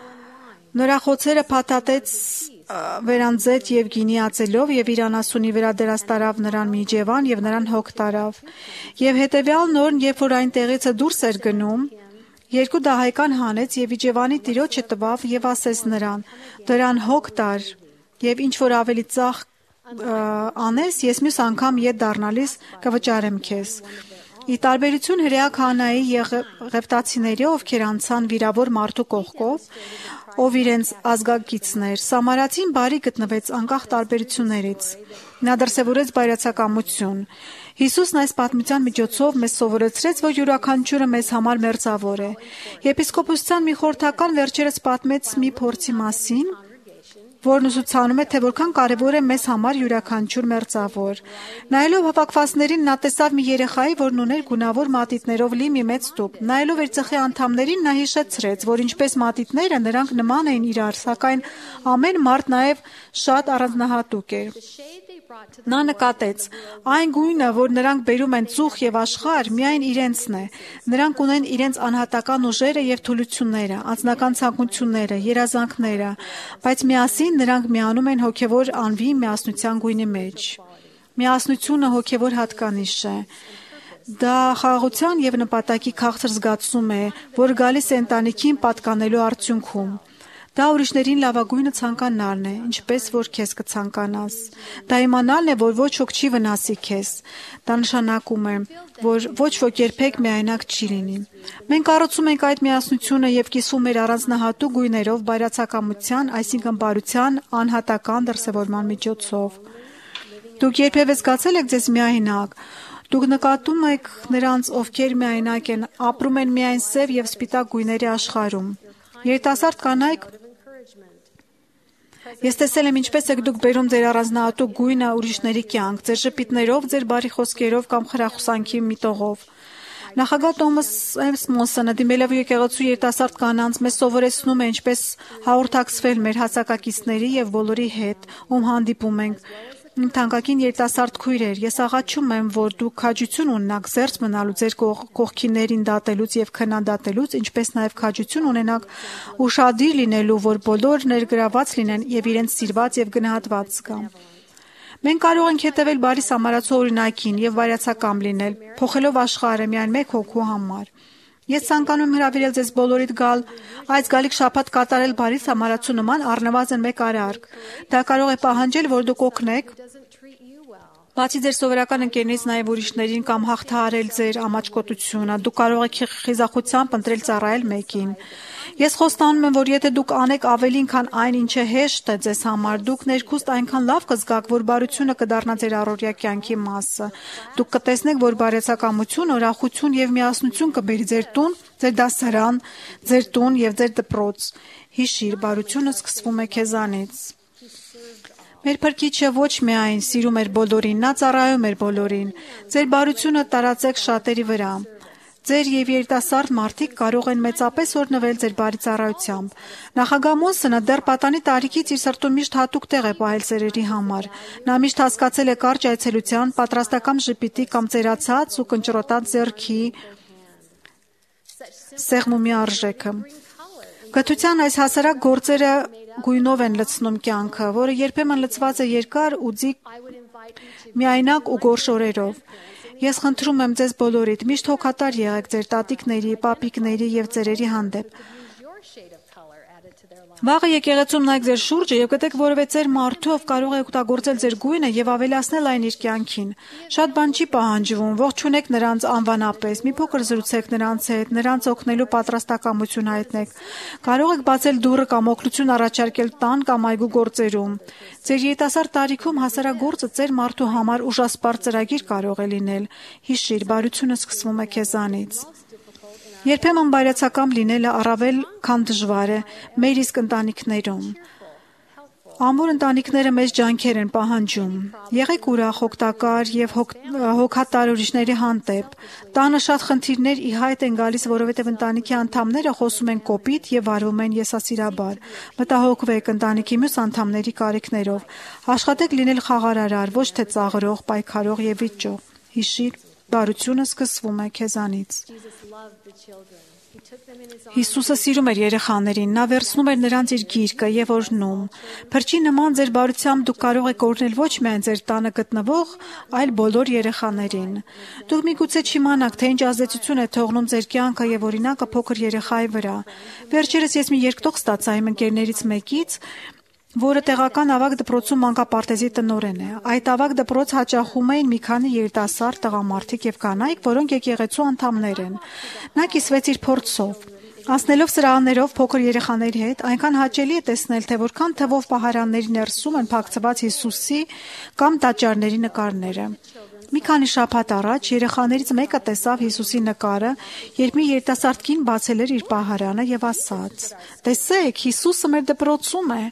Speaker 2: նրա խոցերը փաթաթեց վերանձեց եւ գինի ածելով եւ իր անասունի վրա դրած տարավ նրան մի ջևան եւ նրան հոգ տարավ։ Եվ հետեւյալ օրն, երբ որ այնտեղից դուրս էր գնում, երկու դահայկան հանեց եւ իջևանի տիրոջը տվավ եւ ասեց նրան. դրան հոգ տար եւ ինչ որ ավելի ծախ անես, ես մյուս անգամ ետ դառնալիս կվճարեմ քեզ։ Ի տարբերություն հրեա քահանայի եւ ղևտացիների, ովքեր անցան վիրավոր մարդու կողքով, ով իրենց ազգակիցն էր, Սամարացին բարի գտնվեց անկախ տարբերություններից։ Նա դրսևորեց բարյացակամություն։ Հիսուսն այս պատմության միջոցով մեզ սովորեցրեց, որ յուրաքանչյուրը մեզ համար մերձավոր է։ Եպիսկոպոսության մի խորհրդական վերջերս պատմեց մի փորձի մասին, որն ուսուցանում է, թե որքան կարևոր է մեզ համար յուրաքանչյուր մերձավոր։ Նայելով հավաքվածներին, նա տեսավ մի երեխայի, որն ուներ գունավոր մատիտներով լի մի մեծ տուփ։ Նայելով իր ծխի անդամներին, նա հիշեցրեց, որ ինչպես մատիտները, նրանք նման էին իրար, սակայն ամեն մարդ նաև շատ առանձնահատուկ էր։ Նա նկատեց. այն գույնը, որ նրանք բերում են ծուխ եւ աշխարհ, միայն իրենցն է։ Նրանք ունեն իրենց անհատական ուժերը եւ թուլությունները, անձնական ցանկությունները, երազանքները, բայց միասին նրանք միանում են հոգեվոր անվի միասնության գույնի մեջ։ Միասնությունը հոգեվոր հատկանիշ է։ Դա խաղաղության եւ նպատակի քաղցր զգացում է, որ գալիս է ընտանիքին պատկանելու արդյունքում։ Դա ուրիշներին լավագույնը ցանկանալն է, ինչպես որ քեզ կցանկանաս։ Դա իմանալն է, որ ոչ ոք չի վնասի քեզ։ Դա նշանակում է, որ ոչ ոք երբեք միայնակ չի լինի։ Մենք կառուցում ենք այդ միասնությունը եւ կիսվում մեր առանձնահատուկ գույներով բարյացակամության, այսինքն բարության անհատական դրսևորման միջոցով։ Դուք երբևէ զգացել եք ձեզ միայնակ։ Դուք նկատում եք նրանց, ովքեր միայնակ են, ապրում են միայն սև եւ սպիտակ գույների աշխարհում։ Երիտասարդ կանայք, ես տեսել եմ ինչպես եք դուք բերում ձեր առանձնահատուկ գույնը ուրիշների կյանք, ձեր ժպիտներով, ձեր բարի խոսքերով կամ խրախուսանքի միտողով։ Նախագահ Թոմաս Էմսմոնսոնը դիմելով եկեղեցու երիտասարդ կանանց մեզ սովորեցնում է ինչպես հաղորդակցվել մեր հասակակիցների եւ բոլորի հետ, ում հանդիպում ենք։ Իմ թանկագին երիտասարդ քույրեր, ես աղաչում եմ, որ դուք քաջություն ունենաք զերծ մնալու ձեր կողքիներին դատելուց եւ քննադատելուց, ինչպես նաեւ քաջություն ունենաք ուշադիր լինելու, որ բոլոր ներգրաված լինեն եւ իրենց սիրված եւ գնահատված զգան։ Մենք կարող ենք հետևել բարի սամարացու օրինակին եւ վայրացակամ լինել, փոխելով աշխարհը միայն մեկ հոգու համար։ Ես ցանկանում եմ հրավիրել ձեզ բոլորիդ գալ այս գալիք շաբաթ կատարել բարի սամարացու նման առնվազն մեկ արարք։ Դա կարող է պահանջել, որ դուք օգնեք բացի ձեր սովորական ընկերներից նաև ուրիշներին կամ հաղթահարել ձեր ամաչկոտությունը, դուք կարող եք խիզախությամբ ընտրել ծառայել մեկին։ Ես խոստանում եմ, որ եթե դուք անեք ավելին, քան այն, ինչը հեշտ է ձեզ համար, դուք ներքուստ այնքան լավ կզգաք, որ բարությունը կդառնա ձեր առօրյա կյանքի մասը։ Դուք կտեսնեք, որ բարեցակամություն, ուրախություն եւ միասնություն կբերի ձեր տուն, ձեր դասարան, ձեր տուն եւ ձեր դպրոց։ Հիշիր, բարությունը սկսվում է քեզանից։ Մեր Փրկիչը ոչ միայն սիրում էր բոլորին, նա ծառայում էր բոլորին։ Ձեր բարությունը տարածեք շատերի վրա։ Ձեր եւ երիտասարդ մարդիկ կարող են մեծապես օրհնվել ձեր բարի ծառայությամբ։ Նախագահ Մոնսոնը դեռ պատանի տարիքից իր սրտում միշտ հատուկ տեղ է պահել ծերերի համար։ Նա միշտ հասկացել է կարճ այցելության, պատրաստական ժպիտի կամ ծերացած ու կնճռոտած ձեռքի սեղմումի արժեքը։ Գթության այս հասարակ գործերը գույնով են լցնում կյանքը, որը երբեմն լցված է երկար ու ձիգ միայնակ ու գորշ օրերով։ Ես խնդրում եմ ձեզ բոլորիդ միշտ հոգատար եղեք ձեր տատիկների, պապիկների եւ ծերերի հանդեպ։ Վաղը եկեղեցում նայեք ձեր շուրջը եւ գտեք որևէ ծեր մարդու, ով կարող է օգտագործել ձեր գույնը եւ ավելացնել այն իր կյանքին։ Շատ բան չի պահանջվում, ողջունեք նրանց անվանապես, մի փոքր զրուցեք նրանց հետ, նրանց օգնելու պատրաստակամություն հայտնեք։ Կարող եք բացել դուռը կամ օգնություն առաջարկել տան կամ այգու գործերում։ Ձեր երիտասարդ տարիքում հասարակ գործը ծեր մարդու համար ուժասպառ ծրագիր կարող է լինել։ Հիշիր, բարությունը սկսվում է քեզանից։ Երբեմն բարյացակամ լինելը առավել քան դժվար է մեր իսկ ընտանիքներում։ Ամուր ընտանիքները մեծ ջանքեր են պահանջում։ Եղեք ուրախ, օգտակար եւ հոգատար ուրիշների հանդեպ։ Տանը շատ խնդիրներ ի հայտ են գալիս, որովհետեւ ընտանիքի անդամները խոսում են կոպիտ եւ վարվում են եսասիրաբար։ Մտահոգվեք ընտանիքի մյուս անդամների կարիքներով։ Աշխատեք լինել խաղարարար, ոչ թե ծաղրող, պայքարող եւ վիճող։ Հիշիր, բարությունը սկսվում է քեզանից։ Հիսուսը սիրում էր երեխաներին, նա վերցնում էր նրանց իր գիրկը եւ օրհնում։ Փրկի նման ձեր բարությամբ դուք կարող եք օրհնել ոչ միայն ձեր տանը գտնվող, այլ բոլոր երեխաներին։ Դուք միգուցե չիմանաք, թե ինչ ազդեցություն է թողնում ձեր կյանքը եւ օրինակը փոքր երեխայի վրա։ Վերջերս ես մի երկտող ստացա իմ ընկերներից մեկից, որը տեղական ավագ դպրոցում մանկապարտեզի տնօրեն է։ Այդ ավագ դպրոց հաճախում էին մի քանի երիտասարդ տղամարդիկ եւ կանայք, որոնք եկեղեցու անդամներ են։ Նա կիսվեց իր փորձով։ Անցնելով սրահներով փոքր երեխաների հետ, այնքան հաճելի է տեսնել, թե որքան թվով պահարանների ներսում են փակցված Հիսուսի կամ տաճարների նկարները։ Մի քանի շաբաթ առաջ երեխաներից մեկը տեսավ Հիսուսի նկարը, երբ մի երիտասարդ կին բացել էր իր պահարանը եւ ասաց. «Տեսեք, Հիսուսը մեր դպրոցում է»։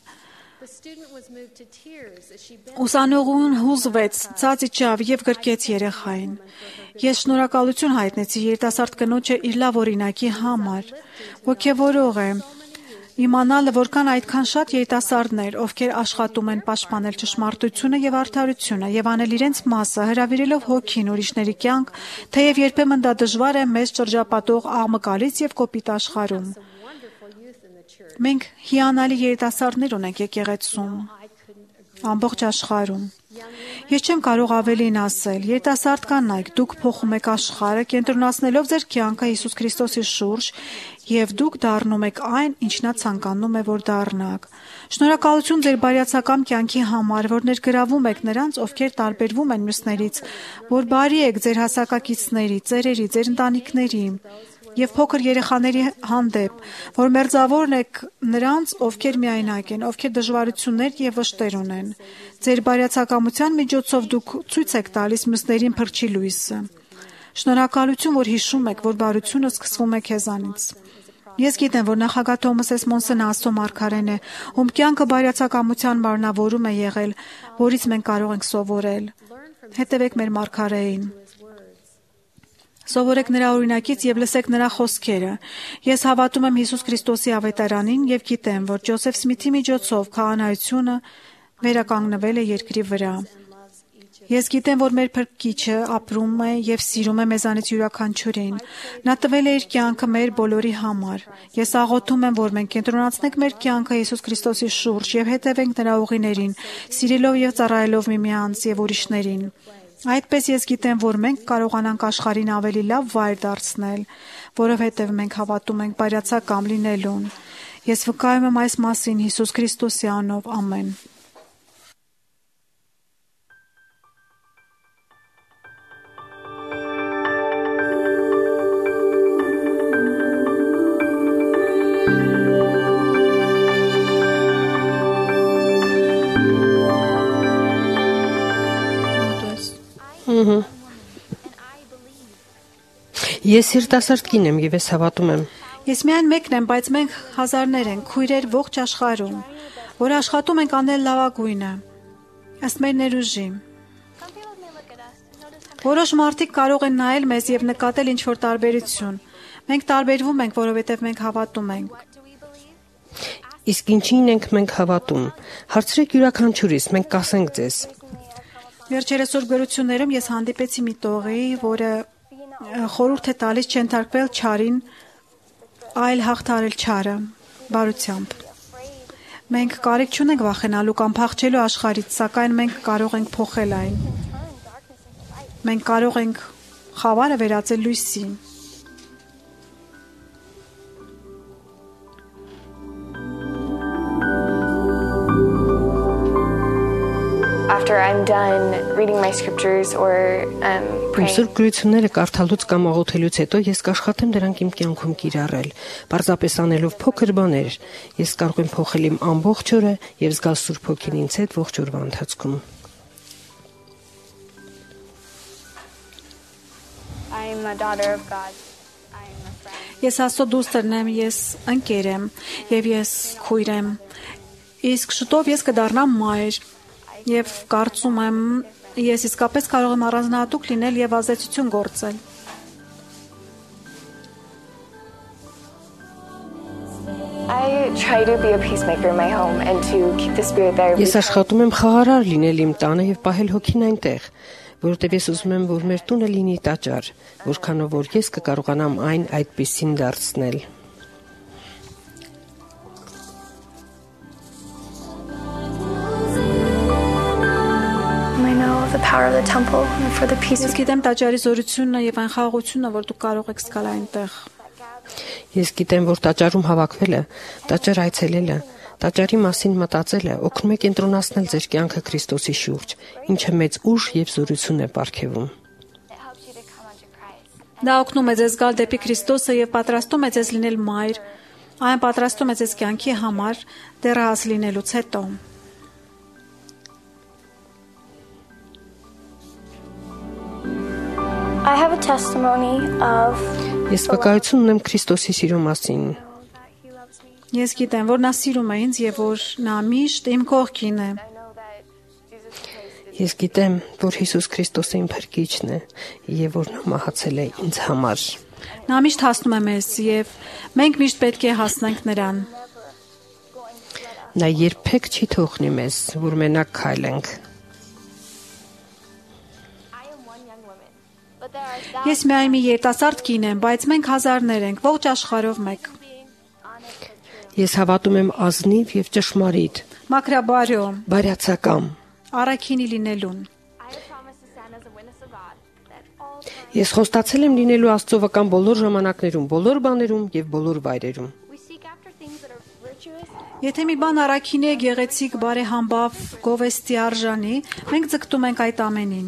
Speaker 2: Ուսանողուն հուզվեց, ցած իջավ եւ գրկեց երեխային։ Ես շնորհակալություն հայտնեցի երիտասարդ կնոջը իր լավ օրինակի համար։ Ոգևորող է իմանալը, որքան այդքան շատ երիտասարդներ, ովքեր աշխատում են պաշտպանել ճշմարտությունը եւ արդարությունը եւ անել իրենց մասը, հրավիրելով հոգին ուրիշների կյանք, թեև երբեմն դա դժվար է մեզ շրջապատող աղմկալից եւ կոպիտ աշխարհում։ Մենք հիանալի երիտասարդներ ունենք եկեղեցում, ամբողջ աշխարհում։ Ես չեմ կարող ավելին ասել։ Երիտասարդ կանայք, դուք փոխում եք աշխարհը, կենտրոնացնելով ձեր կյանքը Հիսուս Քրիստոսի շուրջ, եւ դուք դառնում եք այն, ինչ նա ցանկանում է, որ դառնաք։ Շնորհակալություն ձեր բարյացակամ կյանքի համար, որ ներգրավում եք նրանց, ովքեր տարբերվում են մյուսներից, որ բարի եք ձեր հասակակիցների, ծերերի, ձեր ընտանիքների եւ փոքր երեխաների հանդեպ, որ մերձավորն եք նրանց, ովքեր միայնակ են, ովքեր դժվարություններ եւ վշտեր ունեն։ Ձեր բարյացակամության միջոցով դուք ցույց եք տալիս մյուսներին փրկի լույսը։ Շնորհակալություն, որ հիշում եք, որ բարությունը սկսվում է քեզանից։ Ես գիտեմ, որ նախագահ Թոմաս Էս Մոնսոնը Աստծո մարգարեն է, ում կյանքը բարյացակամության մարմնավորում է եղել, որից մենք կարող ենք սովորել։ Հետևեք մեր մարգարեին։ Սովորեք նրա օրինակից եւ լսեք նրա խոսքերը։ Ես հավատում եմ Հիսուս Քրիստոսի ավետարանին եւ գիտեմ, որ Ջոսեֆ Սմիթի միջոցով քահանայությունը վերականգնվել է երկրի վրա։ Ես գիտեմ, որ մեր Փրկիչը ապրում է եւ սիրում է մեզանից յուրաքանչյուրին։ Նա տվել է իր կյանքը մեր բոլորի համար։ Ես աղոթում եմ, որ մենք կենտրոնացնենք մեր կյանքը Հիսուս Քրիստոսի շուրջ եւ հետևենք նրա ուղիներին, սիրելով եւ ծառայելով միմյանց եւ ուրիշներին։ Այդպես ես գիտեմ, որ մենք կարողանանք աշխարհին ավելի լավ վայր դարձնել, որովհետեւ մենք հավատում ենք բարյացակամ լինելուն։ Ես վկայում եմ այս մասին Հիսուս Քրիստոսի անունով, ամեն։
Speaker 4: Ես երիտասարդ կին եմ եւ ես հավատում եմ։
Speaker 2: Ես միայն մեկն եմ, բայց մենք հազարներ ենք, քույրեր ողջ աշխարհում, որ աշխատում ենք անել լավագույնը, ըստ մեր ներուժի։ Որոշ մարդիկ կարող են նայել մեզ եւ նկատել ինչ-որ տարբերություն։ Մենք տարբերվում ենք, որովհետեւ մենք հավատում ենք։
Speaker 4: Իսկ ինչին ենք մենք հավատում։ Հարցրեք յուրաքանչյուրիս, մենք կասենք ձեզ։
Speaker 2: Վերջերս Սուրբ Գրություններում ես հանդիպեցի մի տողի, որը խորհուրդ է տալիս չընթարկվել չարին, այլ հաղթարել չարը բարությամբ։ Մենք կարիք չունենք վախենալու կամ փախչելու աշխարհից, սակայն մենք կարող ենք փոխել այն։ Մենք կարող ենք խավարը վերածել լույսի։
Speaker 7: After I'm done reading my scriptures or um praying.
Speaker 4: Սուրբ գրությունները կարդալուց կամ աղոթելուց հետո ես կաշխատեմ դրանք իմ կյանքում կիրառել, պարզապես անելով փոքր բաներ։ Ես կարող եմ փոխել իմ ամբողջ օրը եւ զգալ Սուրբ Հոգին ինձ հետ ողջ օրվա ընթացքում։
Speaker 7: I'm a daughter of God. I'm a friend.
Speaker 2: Ես Աստծո դուստրն եմ, ես ընկեր եմ եւ ես քույր եմ։ Իսկ շուտով ես կդառնամ մայր։ Եվ կարծում եմ, ես իսկապես կարող եմ առանձնահատուկ լինել եւ ազդեցություն գործել։
Speaker 7: I try to be a peacemaker in my home and to keep the spirit there.
Speaker 4: Ես աշխատում եմ խաղարար լինել իմ տանը եւ պահել հոգին այնտեղ, որովհետեւ ես ուզում եմ, որ մեր տունը լինի տաճար, որքանով որ ես կկարողանամ այն այդպեսին դարձնել։
Speaker 7: The power of the temple and for the peace.
Speaker 2: Ես գիտեմ տաճարի զորությունն եւ այն խաղաղությունը, որ դուք կարող եք զգալ այնտեղ։
Speaker 4: Ես գիտեմ, որ տաճարում հավաքվելը, տաճար այցելելը, տաճարի մասին մտածելը օգնում է կենտրոնացնել ձեր կյանքը Քրիստոսի շուրջ, ինչը մեծ ուժ եւ զորություն է ապարգևում։
Speaker 2: Դա օգնում է ձեզ գալ դեպի Քրիստոսը եւ պատրաստում է ձեզ լինել մայր։ Այն պատրաստում է ձեզ կյանքի համար դեռահաս լինելուց հետո։
Speaker 7: I have a testimony of
Speaker 4: Ես վկայություն ունեմ Քրիստոսի սիրո մասին։
Speaker 2: Ես գիտեմ, որ նա սիրում է ինձ եւ որ նա միշտ իմ կողքին է։
Speaker 4: Ես գիտեմ, որ Հիսուս Քրիստոսը իմ Փրկիչն է եւ որ նա մահացել է ինձ համար։
Speaker 2: Նա միշտ հասնում է մեզ եւ մենք միշտ պետք է հասնենք նրան։
Speaker 4: Նա երբեք չի թողնի մեզ, որ մենակ քայլենք։
Speaker 2: Ես միայն մի երիտասարդ կին եմ, բայց մենք հազարներ ենք, ողջ աշխարհով մեկ։
Speaker 4: Ես հավատում եմ ազնիվ եւ ճշմարիտ,
Speaker 2: մաքրաբարյո,
Speaker 4: բարյացակամ,
Speaker 2: առաքինի լինելուն։
Speaker 4: Ես խոստացել եմ լինելու Աստծո վկան բոլոր ժամանակներում, բոլոր բաներում եւ բոլոր վայրերում։
Speaker 2: Եթե մի բան առաքինի է գեղեցիկ, բարեհամբավ, գովեստի արժանի, մենք ձգտում ենք այդ ամենին։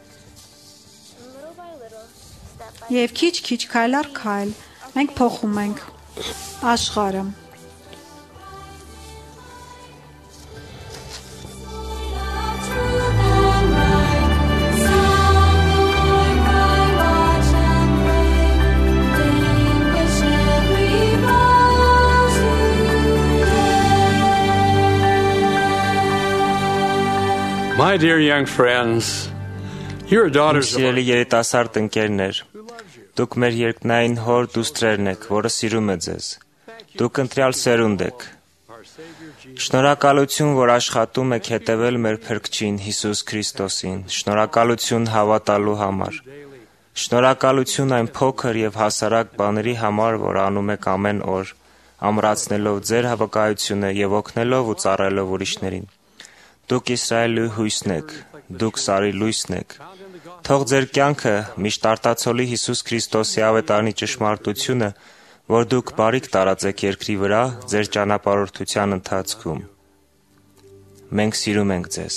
Speaker 2: Եվ քիչ-քիչ քայլ առ քայլ մենք փոխում ենք աշխարհը։
Speaker 8: My dear young friends, you're daughters of
Speaker 9: Սիրելի երիտասարդ ընկերներ, դուք մեր երկնային հոր դուստրերն եք, որը սիրում է ձեզ։ Դուք ընտրյալ սերունդ եք։ Շնորհակալություն, որ աշխատում եք հետևել մեր Փրկչին Հիսուս Քրիստոսին, շնորհակալություն հավատալու համար, շնորհակալություն այն փոքր եւ հասարակ բաների համար, որ անում եք ամեն օր, ամրացնելով ձեր հավատարմությունը եւ օգնելով ու ծառայելով ուրիշներին։ Դուք Իսրայելի հույսն եք, դուք Սարի լույսն եք։ Թող ձեր կյանքը միշտ արտացոլի Հիսուս Քրիստոսի ավետարանի ճշմարտությունը, որ դուք բարիք տարածեք երկրի վրա ձեր ճանապարհորդության ընթացքում։ Մենք սիրում ենք ձեզ։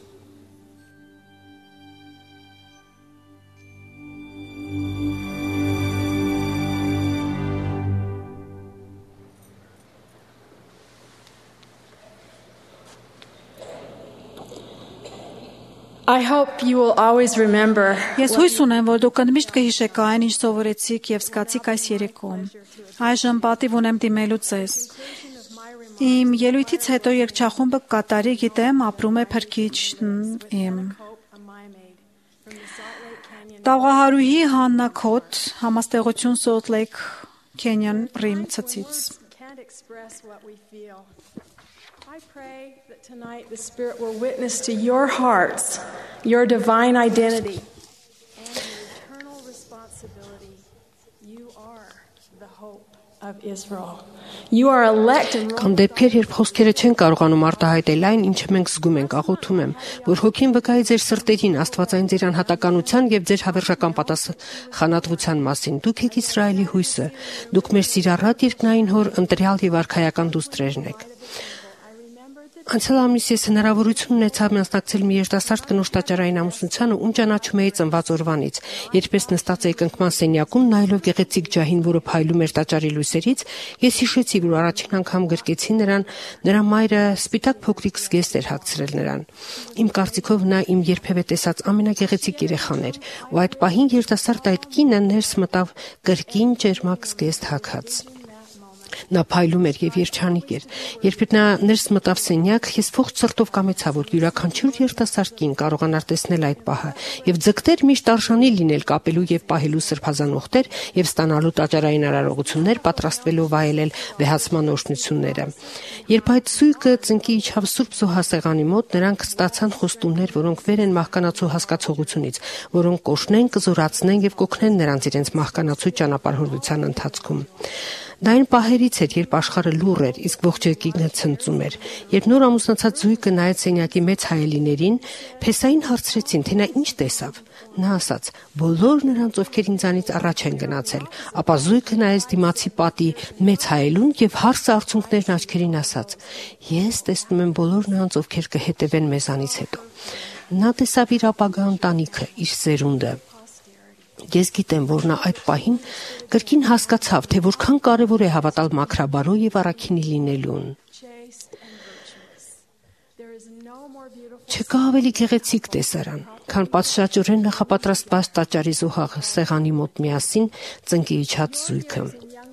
Speaker 1: I hope you will always remember.
Speaker 2: Ես հույս ունեմ, որ դուք ընդմիշտ կհիշեք այն, ինչ սովորեցիք եւ զգացիք այս երեկոմ։ Այժմ պատիվ ունեմ դիմելու ձեզ։ Իմ ելույթից հետո երգչախումբը կատարի, գիտեմ, ապրում է Փրկիչն իմ։ Տաղահարուհի Հաննա Քոթ, համաստեղություն Salt Lake Canyon Rim ցցից։
Speaker 1: I pray that tonight the Spirit will witness to your hearts, your divine identity, and your eternal responsibility. You are the hope of Israel. You are elect and
Speaker 4: Կամ դեպքեր, երբ խոսքերը չեն կարողանում արտահայտել այն, ինչը մենք զգում ենք, աղոթում եմ, որ հոգին վկայի ձեր սրտերին աստվածային ձեր անհատականության եւ ձեր հավերժական պատասխանատվության մասին։ Դուք եք Իսրայելի հույսը, դուք մեր սիրառատ երկնային հոր ընտրյալ եւ արքայական դուստրերն եք։ Անցյալ ամիս ես հնարավորություն ունեցա մասնակցել մի երիտասարդ կնոջ տաճարային ամուսնությանը, ում ճանաչում էի ծնված օրվանից։ Երբ նստած էի կնքման սենյակում, նայելով գեղեցիկ ջահին, որը փայլում էր տաճարի լույսերից, ես հիշեցի, որ առաջին անգամ գրկեցի նրան, նրա մայրը սպիտակ փոքրիկ զգեստ էր հագցրել նրան։ Իմ կարծիքով նա իմ երբևէ տեսած ամենագեղեցիկ երեխան էր, ու այդ պահին երիտասարդ այդ կինը ներս մտավ կրկին ճերմակ զգեստ հագած։ Նա փայլում էր եւ երջանիկ էր։ Երբ նա ներս մտավ սենյակ, ես ողջ սրտով կամեցա, որ յուրաքանչյուր երիտասարդ կին կարողանար տեսնել այդ պահը եւ ձգտեր միշտ արժանի լինել կապելու եւ պահելու սրբազան ուխտեր եւ ստանալու տաճարային արարողություններ, պատրաստվելով վայելել վեհացման օրհնությունները։ Երբ այդ զույգը ծնկի իջավ Սուրբ զոհասեղանի մոտ, նրանք ստացան խոստումներ, որոնք վեր են մահկանացու հասկացողությունից, որոնք կօշնեն, կզորացնեն եւ կօգնեն նրանց իրենց մահկանացու ճանապարհորդության ընթացքում։ Դա այն պահերից էր, երբ աշխարհը լուռ էր, իսկ ողջ երկինքը ցնծում էր։ Երբ նոր ամուսնացած զույգը նայեց սենյակի մեծ հայելիներին, Փեսային հարցրեցին, թե նա ինչ տեսավ։ Նա ասաց. «Բոլոր նրանց, ովքեր ինձանից առաջ են գնացել», ապա զույգը նայեց դիմացի պատի մեծ հայելուն եւ հարցը արցունքներն աչքերին ասաց. «Ես տեսնում եմ բոլոր նրանց, ովքեր կհետևեն մեզանից հետո»։ Նա տեսավ իր ապագա ընտանիքը, իր սերունդը։ Ես գիտեմ, որ նա այդ պահին կրկին հասկացավ, թե որքան կարևոր է հավատալ մաքրաբարո եւ առաքինի լինելուն։ Չկա ավելի գեղեցիկ տեսարան, քան պատշաճորեն նախապատրաստված տաճարի զոհաղ սեղանի մոտ միասին ծնկի իջած զույգը։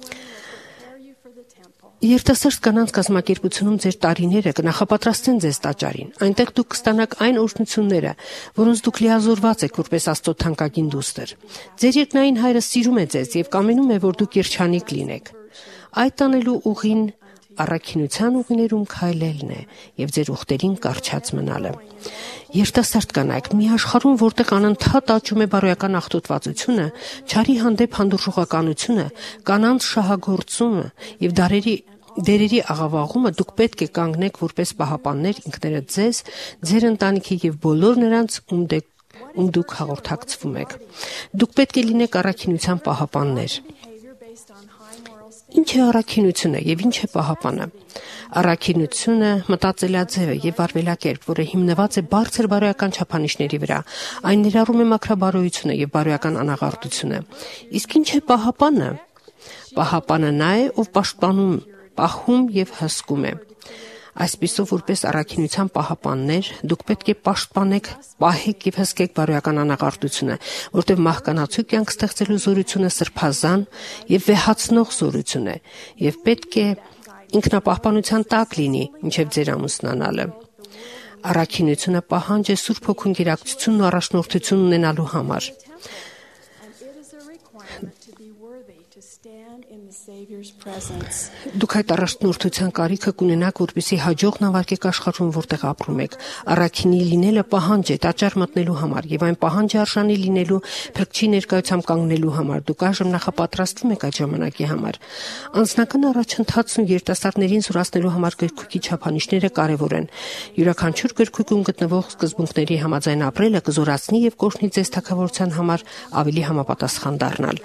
Speaker 4: Երիտասարդ կանանց կազմակերպությունում ձեր տարիները կնախապատրաստեն ձեզ տաճարին։ Այնտեղ դուք կստանաք այն օրհնությունները, որոնց դուք լիազորված եք որպես Աստծո թանկագին դուստր։ Ձեր երկնային Հայրը սիրում է ձեզ եւ կամենում է, որ դուք երջանիկ լինեք։ Այդ անելու ուղին առաքինության ուղիներում քայլելն է եւ ձեր ուխտերին կառչած մնալը։ Երիտասարդ կանայք, մի աշխարհում, որտեղ անընդհատ աճում է բարոյական աղտոտվածությունը, չարի հանդեպ հանդուրժողականությունը, կանանց շահագործումը եւ դարերի դերերի աղավաղումը, դուք պետք է կանգնեք որպես պահապաններ ինքներդ ձեզ, ձեր ընտանիքի եւ բոլոր նրանց, ում դե ում դուք հաղորդակցվում եք։ Դուք պետք է լինեք առաքինության պահապաններ։ Ինչ է առաքինությունը եւ ինչ է պահապանը։ Առաքինությունը մտածելաձև է եւ վարվելակերպ, որը հիմնված է բարձր բարոյական չափանիշների վրա։ Այն ներառում է մաքրաբարոյությունը եւ բարոյական անաղարտությունը։ Իսկ ինչ է պահապանը։ Պահապանը նա է, ով պաշտպանում, պահում եւ հսկում է։ Այսպիսով, որպես առաքինության պահապաններ, դուք պետք է պաշտպանեք, պահեք եւ հսկեք բարոյական անաղարտությունը, որտեղ մահկանացու կյանք ստեղծելու զորությունը սրբազան եւ վեհացնող զորություն է, եւ պետք է ինքնապահպանության տակ լինի, ինչեւ ձեր ամուսնանալը։ Առաքինությունը պահանջ է Սուրբ Հոգուն գերակցությունն ու առաջնորդություն ունենալու համար։ Դուք այդ առաջնորդության կարիքը կունենաք, որպեսզի հաջող նավարկեք աշխարհում, որտեղ ապրում եք։ Առաքինի լինելը պահանջ է տաճար մտնելու համար եւ այն պահանջը արժանի լինելու փրկչի ներկայությամբ կանգնելու համար։ Դուք այժմ նախապատրաստվում եք այդ ժամանակի համար։ Անձնական առաջընթացն ու երիտասարդներին զորացնելու համար գրքույկի չափանիշները կարևոր են։ Յուրաքանչյուր գրքույկում գտնվող սկզբունքների համաձայն ապրելը կզորացնի եւ կօգնի ձեզ թագավորության համար ավելի համապատասխան դառնալ։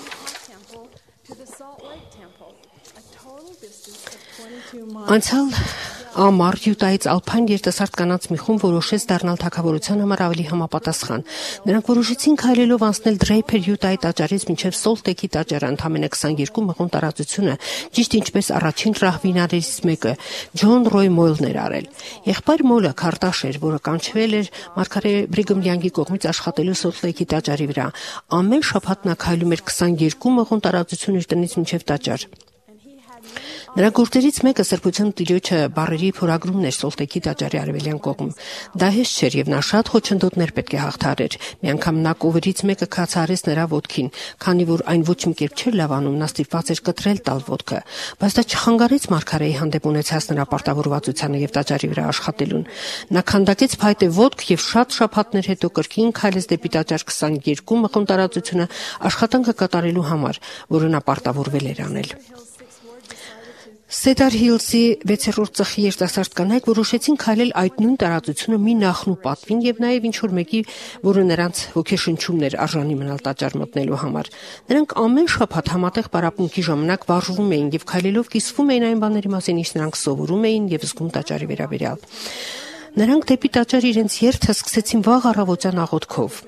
Speaker 4: Անցյալ ամառ Յուտայից ալփայն երիտասարդ կանանց մի խումբ որոշեց դառնալ թագավորության համար ավելի համապատասխան։ Նրանք որոշեցին քայլելով անցնել Դրեյփեր Յուտայի տաճարից մինչև Սոլտլեյքի տաճարը, ընդամենը քսաներկու մղոն տարածությունը, ճիշտ ինչպես առաջին ռահվիներից մեկը Ջոն Ռոյ Մոյլն էր արել։ Եղբայր Մոլը քարտաշ էր, որը կանչվել էր Մարգարե Բրիգհամ Յանգի կողմից աշխատելու Սոլտլեյքի տաճարի վրա։ Ամեն շաբաթ նա քայլում էր քսաներկու մղոն տարածություն իր տնից մինչև տաճար։ Նրա գործերից մեկը սրբության տիրոջը բառերի փորագրումն էր Սոլտլեյքի տաճարի արևելյան կողմ։ Դա հեշտ չէր եւ նա շատ խոչընդոտներ պետք է հաղթահարեր։ Մի անգամ նա կովերից մեկը քացարեց նրա ոտքին, քանի որ այն ոչ մի կերպ չէր լավանում, նա ստիպված էր կտրել տալ ոտքը։ Բայց դա չխանգարեց Մարգարեի հանդեպ ունեցած նրա պարտավորվածությանը եւ տաճարի վրա աշխատելուն։ Նա քանդակեց փայտե ոտք եւ շատ շաբաթներ հետո կրկին քայլեց դեպի տաճար քսաներկու մղոն տարածությունը աշխատանքը կատարելու համար, որը նա պարտավորվել էր անել։ Սեդար Հիլսի վեցերորդ ծխի երիտասարդ կանայք որոշեցին քայլել այդ նույն տարածությունը մի նախնու պատվին եւ նաեւ ինչ որ մեկի, որը նրանց ոգեշնչումն էր արժանի մնալ տաճար մտնելու համար։ Նրանք ամեն շաբաթ համատեղ պարապմունքի ժամանակ վարժվում էին եւ քայլելով կիսվում էին այն բաների մասին, ինչ նրանք սովորում էին եւ զգում տաճարի վերաբերյալ։ Նրանք դեպի տաճար իրենց երթը սկսեցին վաղ առավոտյան աղոթքով։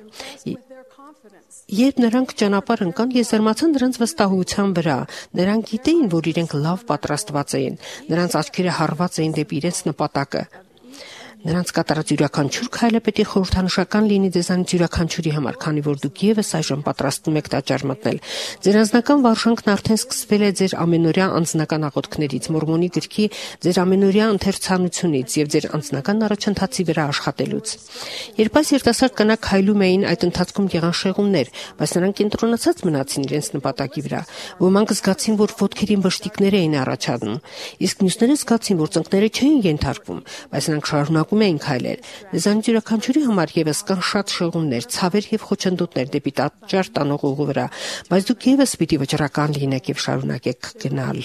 Speaker 4: Երբ նրանք ճանապարհ ընկան, ես զարմացա նրանց վստահության վրա։ Նրանք գիտեին, որ իրենք լավ պատրաստված էին։ Նրանց աչքերը հառված էին դեպի իրենց նպատակը։ Նրանց կատարած յուրաքանչյուր քայլը պետք է խորհրդանշական լինի ձեզանից յուրաքանչյուրի համար, քանի որ դուք եւս այժմ պատրաստվում եք տաճար մտնել։ Ձեր անձնական վարժանքն արդեն սկսվել է ձեր ամենօրյա անձնական աղոթքներից, Մորմոնի գրքի ձեր ամենօրյա ընթերցանությունից եւ ձեր անձնական առաջընթացի վրա աշխատելուց։ Երբ այս երիտասարդ կանայք քայլում էին, այդ ընթացքում եղան շեղումներ, բայց նրանք կենտրոնացած մնացին իրենց նպատակի վրա։ Ոմանք զգացին, որ ոտքերին վշտիկներ էին առաջանում, իսկ մյուսները զգացին, որ ծնկները չէին ենթարկվում, բայց նրանք շարունակում էին քայլել։ Ձեզանից յուրաքանչյուրի համար եւս կան շատ շեղումներ, ցավեր եւ խոչընդոտներ դեպի տաճար տանող ուղու վրա, բայց դուք եւս պիտի վճռական լինեք եւ շարունակեք գնալ։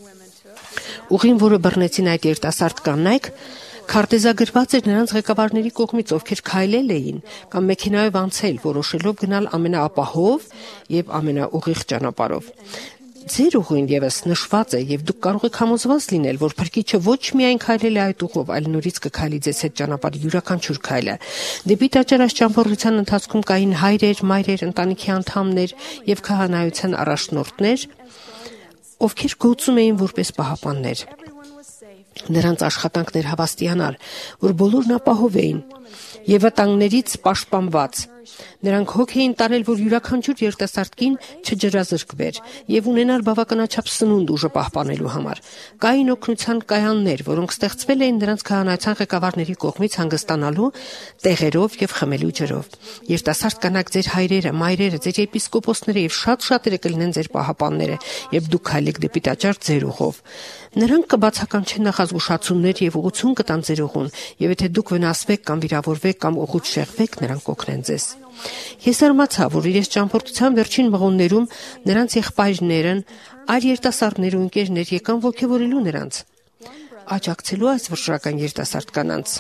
Speaker 4: Ուղին, որը բռնեցին այդ երիտասարդ կանայք, քարտեզագրված էր նրանց ղեկավարների կողմից, ովքեր քայլել էին կամ մեքենայով անցել, որոշելով գնալ ամենաապահով եւ ամենաուղիղ ճանապարհով։ Ձեր ուղին եւս նշված է եւ դուք կարող եք համոզված լինել, որ Փրկիչը ոչ միայն քայլել է այդ ուղով, այլ նորից կքայլի ձեզ հետ ճանապարհի յուրաքանչյուր քայլը։ Դեպի տաճարաշ ճամփորդության ընթացքում կային հայրեր, մայրեր, ընտանիքի անդամներ եւ քահանայության առաջնորդներ, ովքեր գործում էին որպես պահապաններ։ Նրանց աշխատանքն էր հավաստիանալ, որ բոլորն ապահով էին եւ վտանգներից պաշտպանված։ Նրանք հոգ էին տարել, որ յուրաքանչյուր երիտասարդ կին չջրազրկվեր եւ ունենար բավականաչափ սնունդ ուժը պահպանելու համար։ Կային օգնության կայաններ, որոնք ստեղծվել էին նրանց քահանայության ղեկավարների կողմից հանգստանալու տեղերով եւ խմելու ջրով։ Երիտասարդ կանայք, ձեր հայրերը, մայրերը, ձեր եպիսկոպոսները եւ շատ շատերը կլինեն ձեր պահապանները, եւ դուք քայլեք դեպի տաճար ձեր ուղով։ Նրանք կբացականչեն նախազգուշացումներ եւ ուղղություն կտան ձեր ուղուն, եւ եթե դուք վնասվեք կամ վիրավորվեք կամ ուղուց շեղվեք, նրանք կօգնեն ձեզ։ Ես զարմացա, որ իրենց ճամփորդության վերջին մղոններում նրանց եղբայրներն, այլ երիտասարդներ ու ընկերներ եկան ոգևորելու նրանց, աջակցելու այս վճռական երիտասարդ կանանց։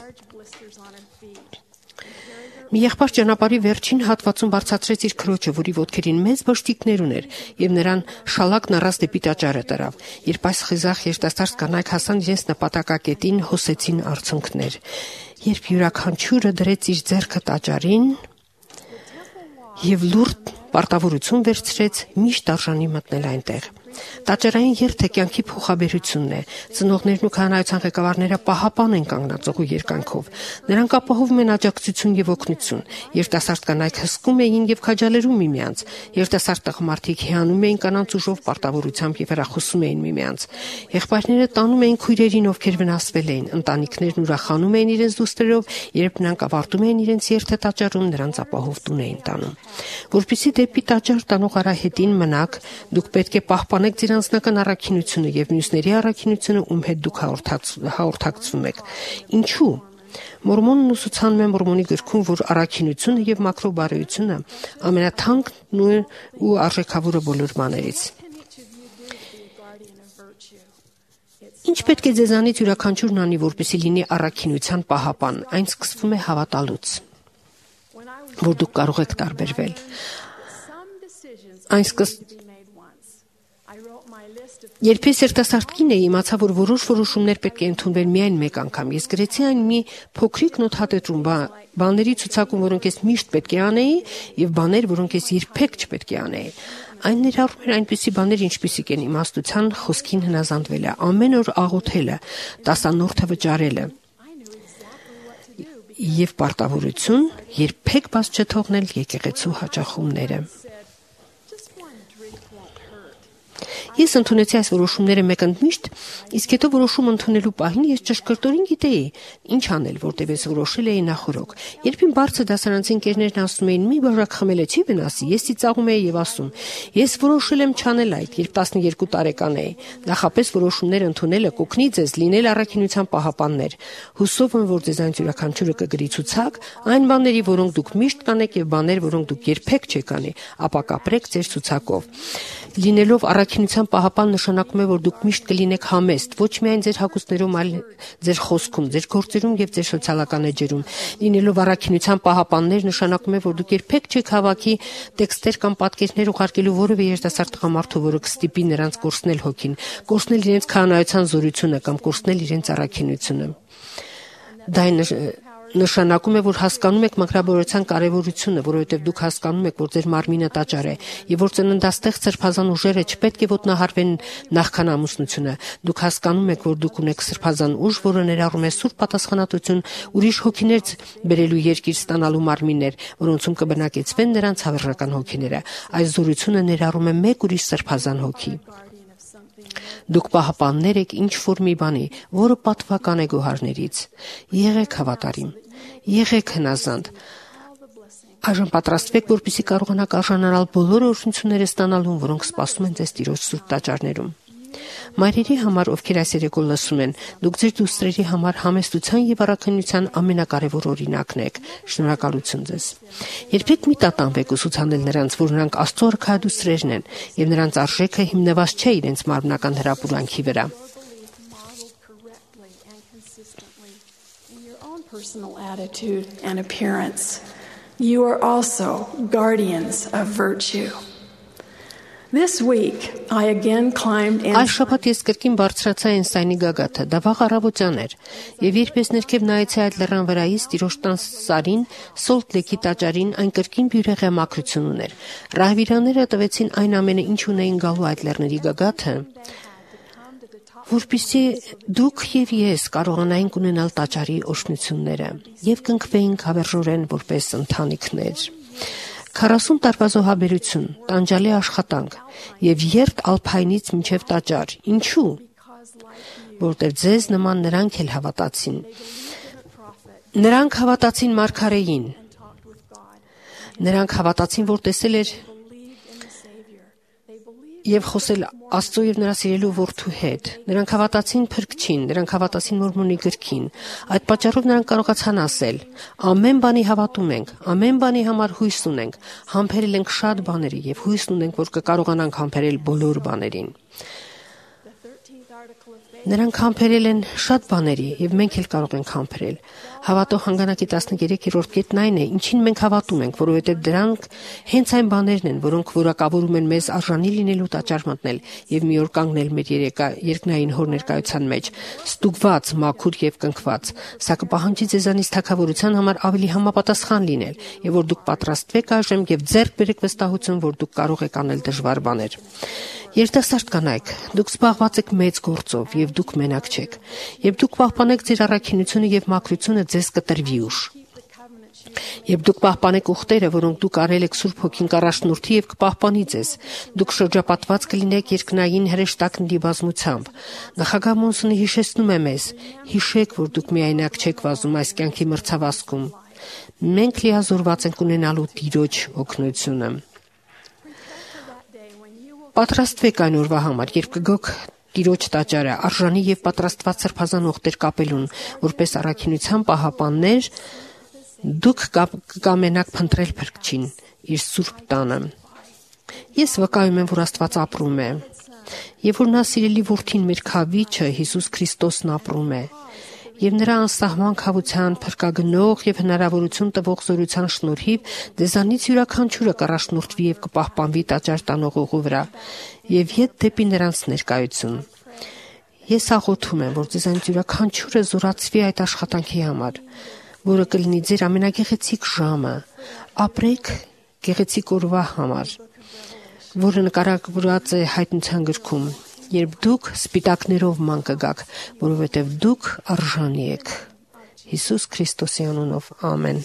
Speaker 4: Մի եղբայր ճանապարհի վերջին հատվածում բարձրացրեց իր քրոջը, որի ոտքերին մեծ բշտիկներ ուներ, եւ նրան շալակն առած դեպի տաճարը տարավ։ Երբ այս խիզախ երիտասարդ կանայք հասան իրենց նպատակակետին, հոսեցին արցունքներ։ Երբ յուրաքանչյուրը դրեց իր ձեռքը տաճարին եւ լուրջ պարտավորություն վերցրեց, միշտ արժանի մտնել այնտեղ։ Տաճարային երթը կյանքի փոխաբերությունն է։ Ծնողներն ու քահանայության ղեկավարները պահապան են կանգնած ուղու երկայնքով։ Նրանք ապահովում են աջակցություն եւ օգնություն։ Երիտասարդ կանայք հսկում էին եւ քաջալերում միմյանց։ Երիտասարդ տղամարդիկ հիանում էին կանանց ուժով, պարտավորությամբ եւ հրախուսում էին միմյանց։ Եղբայրները տանում էին քույրերին, ովքեր վնասվել էին։ Ընտանիքներն ուրախանում էին իրենց դուստրերով, երբ նրանք ավարտում էին իրենց երթը տաճարում, նրանց ապահով տուն էին տանում։ Որպեսզի դեպի տաճար տանող արահետին մնաք, դուք պետք է պահպանեք պահպանեք ձեր անձնական առաքինությունը եւ մյուսների առաքինությունը, ում հետ դուք հաղորդակցվում եք։ Ինչու՞։ Մորմոնն ուսուցանում է Մորմոնի գրքում, որ առաքինությունը եւ մակրոբարոյությունը ամենաթանկն ու արժեքավորը բոլոր բաներից։ Ինչ պետք է ձեզանից յուրաքանչյուրն անի, որպեսզի լինի առաքինության պահապան, այն սկսվում է հավատալուց, որ դուք կարող եք տարբերվել։ Այն սկս... Երբ ես երիտասարդ կին էի, իմացա, որ որոշ որոշումներ պետք է ընդունվեն միայն մեկ անգամ։ Ես գրեցի այն մի փոքրիկ նոթատետրում բաների ցուցակում, որոնք ես միշտ պետք է անեի, եւ բաներ, որոնք ես երբեք չպետք է անեի։ Այն ներառում էր այնպիսի բաներ, ինչպիսիք են իմաստության խոսքին հնազանդվելը, ամեն օր աղոթելը, տասանորդը վճարելը եւ պարտավորություն երբեք բաց չթողնել եկեղեցու հաճախումները։ Ես ընդունեցի այս որոշումները մեկ ընդմիշտ, իսկ հետո որոշում ընդունելու պահին ես ճշգրտորեն գիտեի ինչ անել, որտեղ ես որոշել էի նախորոք։ Երբ իմ բարձր դասարանցի ընկերներն ասում էին՝ «Մի բաժակ խմելը չի վնասի», ես ծիծաղում էի եւ ասում՝ «Ես որոշել եմ չանել այդ, երբ տասնյոթ տարեկան էի»։ Նախապես որոշումներ ընդունելը կօգնի ձեզ լինել առաքինության պահապաններ։ Հուսով եմ, որ ձեզ այն յուրաքանչյուրը կգրի ցուցակ այն բաների, որոնք դուք միշտ կանեք եւ բաներ, որոնք դուք երբեք չեք անի, ապա կապրեք ձեր ցուցակով։ Լինելով առաքինության պահապան նշանակում է, որ դուք միշտ կլինեք համեստ, ոչ միայն ձեր հագուստներում, այլ ձեր խոսքում, ձեր գործերում եւ ձեր սոցիալական էջերում։ Լինելով առաքինության պահապաններ նշանակում է, որ դուք երբեք չեք հավաքի տեքստեր կամ պատկերներ ուղարկելու որևէ երիտասարդ տղամարդու, որը կստիպի նրանց կորցնել հոգին, կորցնել իրենց քահանայության զորությունը կամ կորցնել իրենց առաքինությունը։ Դա նշանակում է, որ հասկանում եք մաքրաբերության կարևորությունը, որովհետև դուք հասկանում եք, որ ձեր մարմինը տաճար է, եւ որ ծննդաստեղ սրբազան ուժերը չպետք է ոտնահարվեն նախքան ամուսնությունը։ Դուք հասկանում եք, որ դուք ունեք սրբազան ուժ, որը ներառում է սուրբ պատասխանատվություն, ուրիշ հոգիներ բերելու երկիր ստանալու մարմիններ, որոնցում կբնակեցվեն նրանց հավերժական հոգիները։ Այս զորությունը ներառում է մեկ ուրիշ սրբազան հոգի։ Դուք պահապաններ եք ինչ-որ մի բանի, որը պատվական է գոհարներից։ Եղեք հավատարիմ, եղեք հնազանդ։ Այժմ պատրաստվեք, որպեսզի կարողանաք արժանանալ բոլոր օրհնությունները ստանալուն, որոնք սպասում են ձեզ Տիրոջ սուրբ տաճարներում։ Մայրերի համար, ովքեր այս երեկո լսում են, դուք ձեր դուստրերի համար համեստության եւ առաքինության ամենակարևոր օրինակն եք։ Շնորհակալություն ձեզ։ Երբեք մի տատանվեք ուսուցանել նրանց, որ նրանք Աստծո արքայադուստրերն են եւ նրանց արժեքը հիմնված չէ իրենց մարմնական հրապուրանքի վրա։
Speaker 1: Personal attitude and appearance. You are also guardians of virtue. This week, I again climbed in.
Speaker 4: Այս շաբաթ ես կրկին բարձրացա Էնստայնի գագաթը, դա վաղ առավոտյան էր, եւ երբ ես ներքև նայեցի այդ լեռան վրայից Տիրոջ տան սարին, Սոլտ Լեքի տաճարին, այն կրկին բյուրեղյա մաքրություն ուներ։ Ռահվիրաները տվեցին այն ամենը, ինչ ունեին գալու այդ լեռների գագաթը, որպեսզի դուք եւ ես կարողանայինք ունենալ տաճարի օշնությունները եւ կնքվեինք հավերժորեն որպես ընտանիքներ։ քառասուն տարվա զոհաբերություն, տանջալի աշխատանք եւ երթ Ալփայնից մինչեւ տաճար։ Ինչու՞։ Որտեղ ձեզ նման նրանք էլ հավատացին։ Նրանք հավատացին Մարգարեին։ Նրանք հավատացին, որ տեսել էր եւ խոսել Աստծո եւ նրա սիրելու որդու հետ։ Նրանք հավատացին Փրկչին, նրանք հավատացին Մորմոնի գրքին։ Այդ պատճառով նրանք կարողացան ասել. ամեն բանի հավատում ենք, ամեն բանի համար հույս ունենք, համբերել ենք շատ բաների եւ հույս ունենք, որ կկարողանանք համբերել բոլոր բաներին։ Նրանք համբերել են շատ բաների եւ մենք էլ կարող ենք համբերել։ Հավատող հանգանակի տասներկերորդ կետն այն է, ինչին մենք հավատում ենք, որովհետեւ դրանք հենց այն բաներն են, որոնք որակավորում են մեզ արժանի լինելու տաճար մտնել եւ մի օր կանգնել մեր երեկա երկնային հոր ներկայության մեջ, ստուգված, մաքուր եւ կնքված։ Սա կպահանջի ձեզանից թագավորության համար ավելի համապատասխան լինել եւ որ դուք պատրաստվեք այժմ եւ ձեռք բերեք վստահություն, որ դուք կարող եք անել դժվար բաներ։ Երիտասարդ կանայք, դուք զբաղված եք մեծ գործով եւ դուք մենակ չեք։ Եվ դուք պահպանեք ձեր առաքինությունը եւ մաքրությունը, ձեզ կտրվի ուժ։ Եվ դուք պահպանեք ուխտերը, որոնք դուք արել եք Սուրբ Հոգին կառաջնորդի եւ կպահպանի ձեզ։ Դուք շրջապատված կլինեք երկնային հրեշտակների բազմությամբ։ Նախագահ Մոնսոնը հիշեցնում է մեզ. հիշեք, որ դուք միայնակ չեք վազում այս կյանքի մրցավազքում։ Մենք լիազորված ենք ունենալու Տիրոջ օգնությունը։ Պատրաստվեք այն օրվա համար, երբ կգոք Տիրոջ տաճարը, արժանի եւ պատրաստված սրբազան ուխտեր կապելուն, որպես առաքինության պահապաններ, դուք կկամենաք փնտրել Փրկչին իր սուրբ տանը։ Ես վկայում եմ, որ Աստված ապրում է, եւ որ նա սիրելի որդին մեր Քավիչը Հիսուս Քրիստոսն ապրում է, եւ նրա անսահման քավության փրկագնող եւ հնարավորություն տվող զորության շնորհիվ դեզանից յուրաքանչյուրը կառաջնորդվի եւ կպահպանվի տաճար տանող ուղու վրա եւ ետ դեպի նրանց ներկայություն։ Ես աղոթում եմ, որ ձեզանից յուրաքանչյուրը զորացվի այդ աշխատանքի համար, որը կլինի ձեր ամենագեղեցիկ ժամը, ապրեք գեղեցիկ օրվա համար, որը նկարագրված է Հայտնության գրքում, երբ դուք սպիտակներով ման կգաք, որովհետև դուք արժանի եք։ Հիսուս Քրիստոսի անունով, ամեն։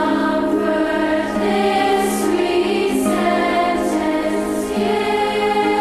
Speaker 10: This sweet sentence, yeah.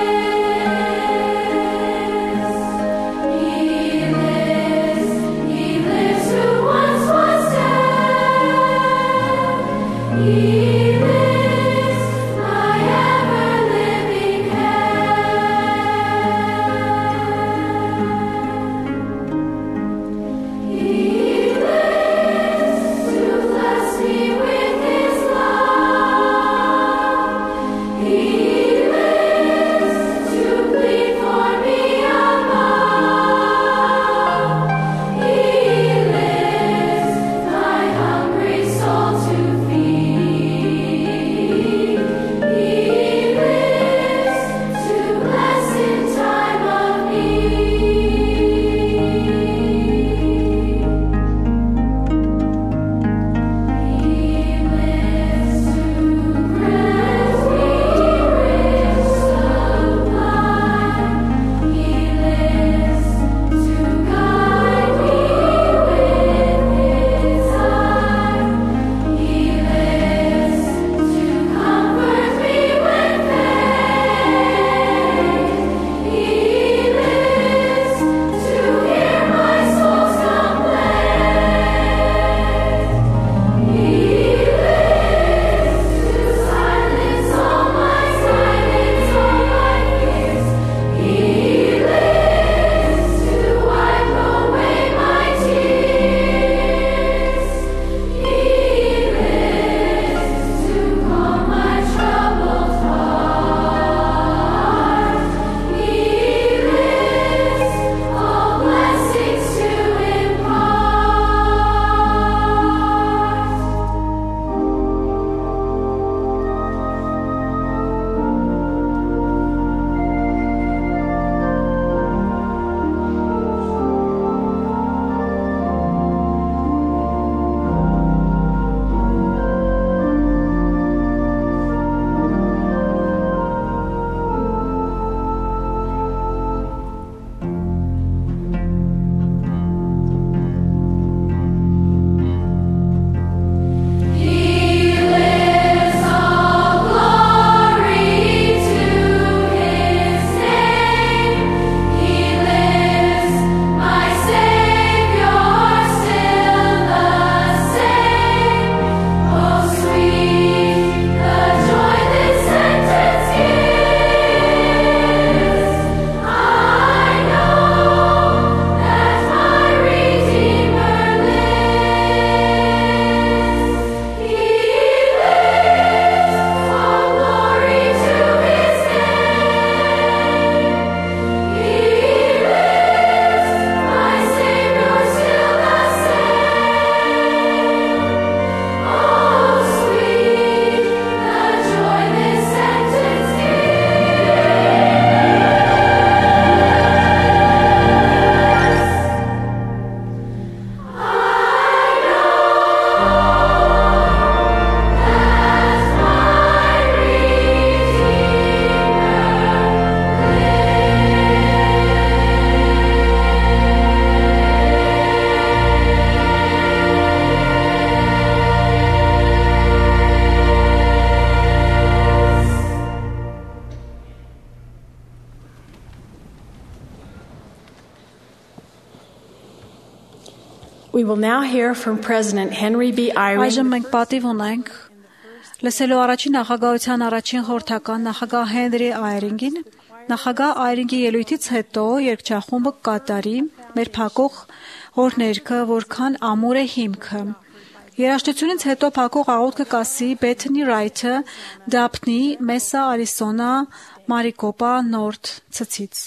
Speaker 1: We will now hear from President Henry B. Eyring.
Speaker 2: Այժմ մենք պատիվ ունենք լսելու առաջին նախագահության առաջին խորհրդական նախագահ Հենրի Այրինգին։ Նախագահ Այրինգի ելույթից հետո երգչախումբը կատարի մեր փակող օրհներգը, որքան ամուր է հիմքը։ Երաժշտությունից հետո փակող աղոթքը կասի Բեթնի Ռայթը Դափնի, Մեսա, Արիզոնա, Մարիկոպա, Նորթ ցցից։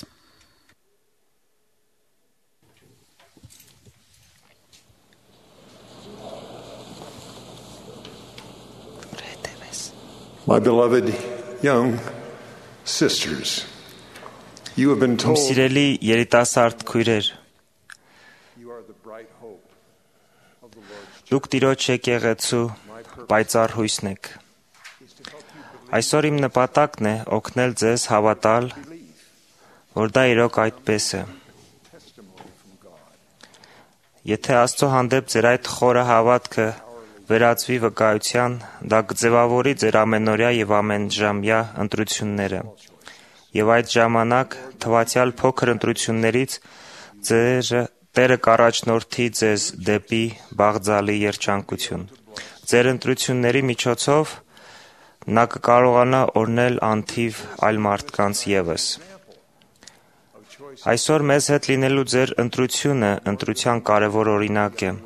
Speaker 10: My beloved young sisters, you have been told
Speaker 9: Սիրելի երիտասարդ քույրեր,
Speaker 10: you are the bright hope of the Lord's
Speaker 9: դուք Տիրոջ եկեղեցու պայծառ հույսն եք։ Այսօր իմ նպատակն է օգնել ձեզ հավատալ, որ դա իրոք այդպես է։ Եթե Աստծո հանդեպ ձեր այդ խորը հավատքը վերածվի վկայության, դա կձևավորի ձեր ամենօրյա եւ ամենժամյա ընտրությունները։ Եվ այդ ժամանակ թվացյալ փոքր ընտրություններից ձեր Տերը կառաջնորդի ձեզ դեպի բաղձալի երջանկություն։ Ձեր ընտրությունների միջոցով նա կկարողանա օրհնել անթիվ այլ մարդկանց ևս։ Այսօր մեզ հետ լինելու ձեր ընտրությունը ընտրության կարևոր օրինակ է։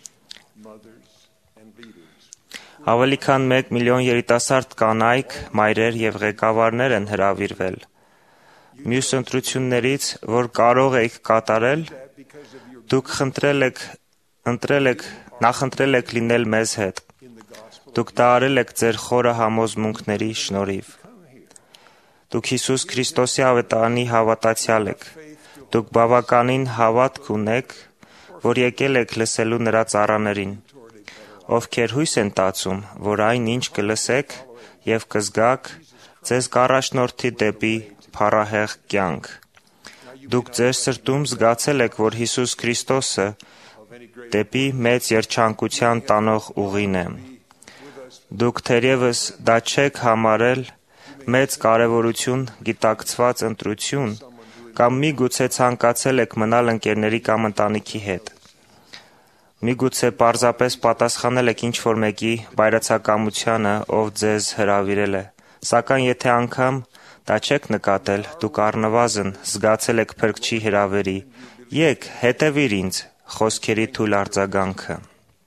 Speaker 9: Ավելի քան մեկ միլիոն երիտասարդ կանայք, մայրեր եւ ղեկավարներ են հրավիրվել։ Մյուս ընտրություններից, որ կարող եք կատարել, դուք խնդրել եք, ընտրել եք, նախընտրել եք լինել մեզ հետ։ Դուք դա արել եք ձեր խորը համոզմունքների շնորհիվ։ Դուք Հիսուս Քրիստոսի ավետարանի հավատացյալ եք։ Դուք բավականին հավատք ունեք, որ եկել եք լսելու նրա ծառաներին, ովքեր հույս են տածում, որ այն ինչ կլսեք եւ կզգաք, ձեզ կառաջնորդի դեպի փառահեղ կյանք։ Դուք ձեր սրտում զգացել եք, որ Հիսուս Քրիստոսը դեպի մեծ երջանկության տանող ուղին է։ Դուք թերևս դա չեք համարել մեծ կարևորություն գիտակցված ընտրություն կամ միգուցե ցանկացել եք մնալ ընկերների կամ ընտանիքի հետ։ Միգուցե պարզապես պատասխանել եք ինչ-որ մեկի բայրացակամությանը, ով ձեզ հրավիրել է, սակայն եթե անգամ դա չեք նկատել, դուք առնվազն զգացել եք Փրկչի հրավերի, եկ հետևիր ինձ խոսքերի թույլ արձագանքը։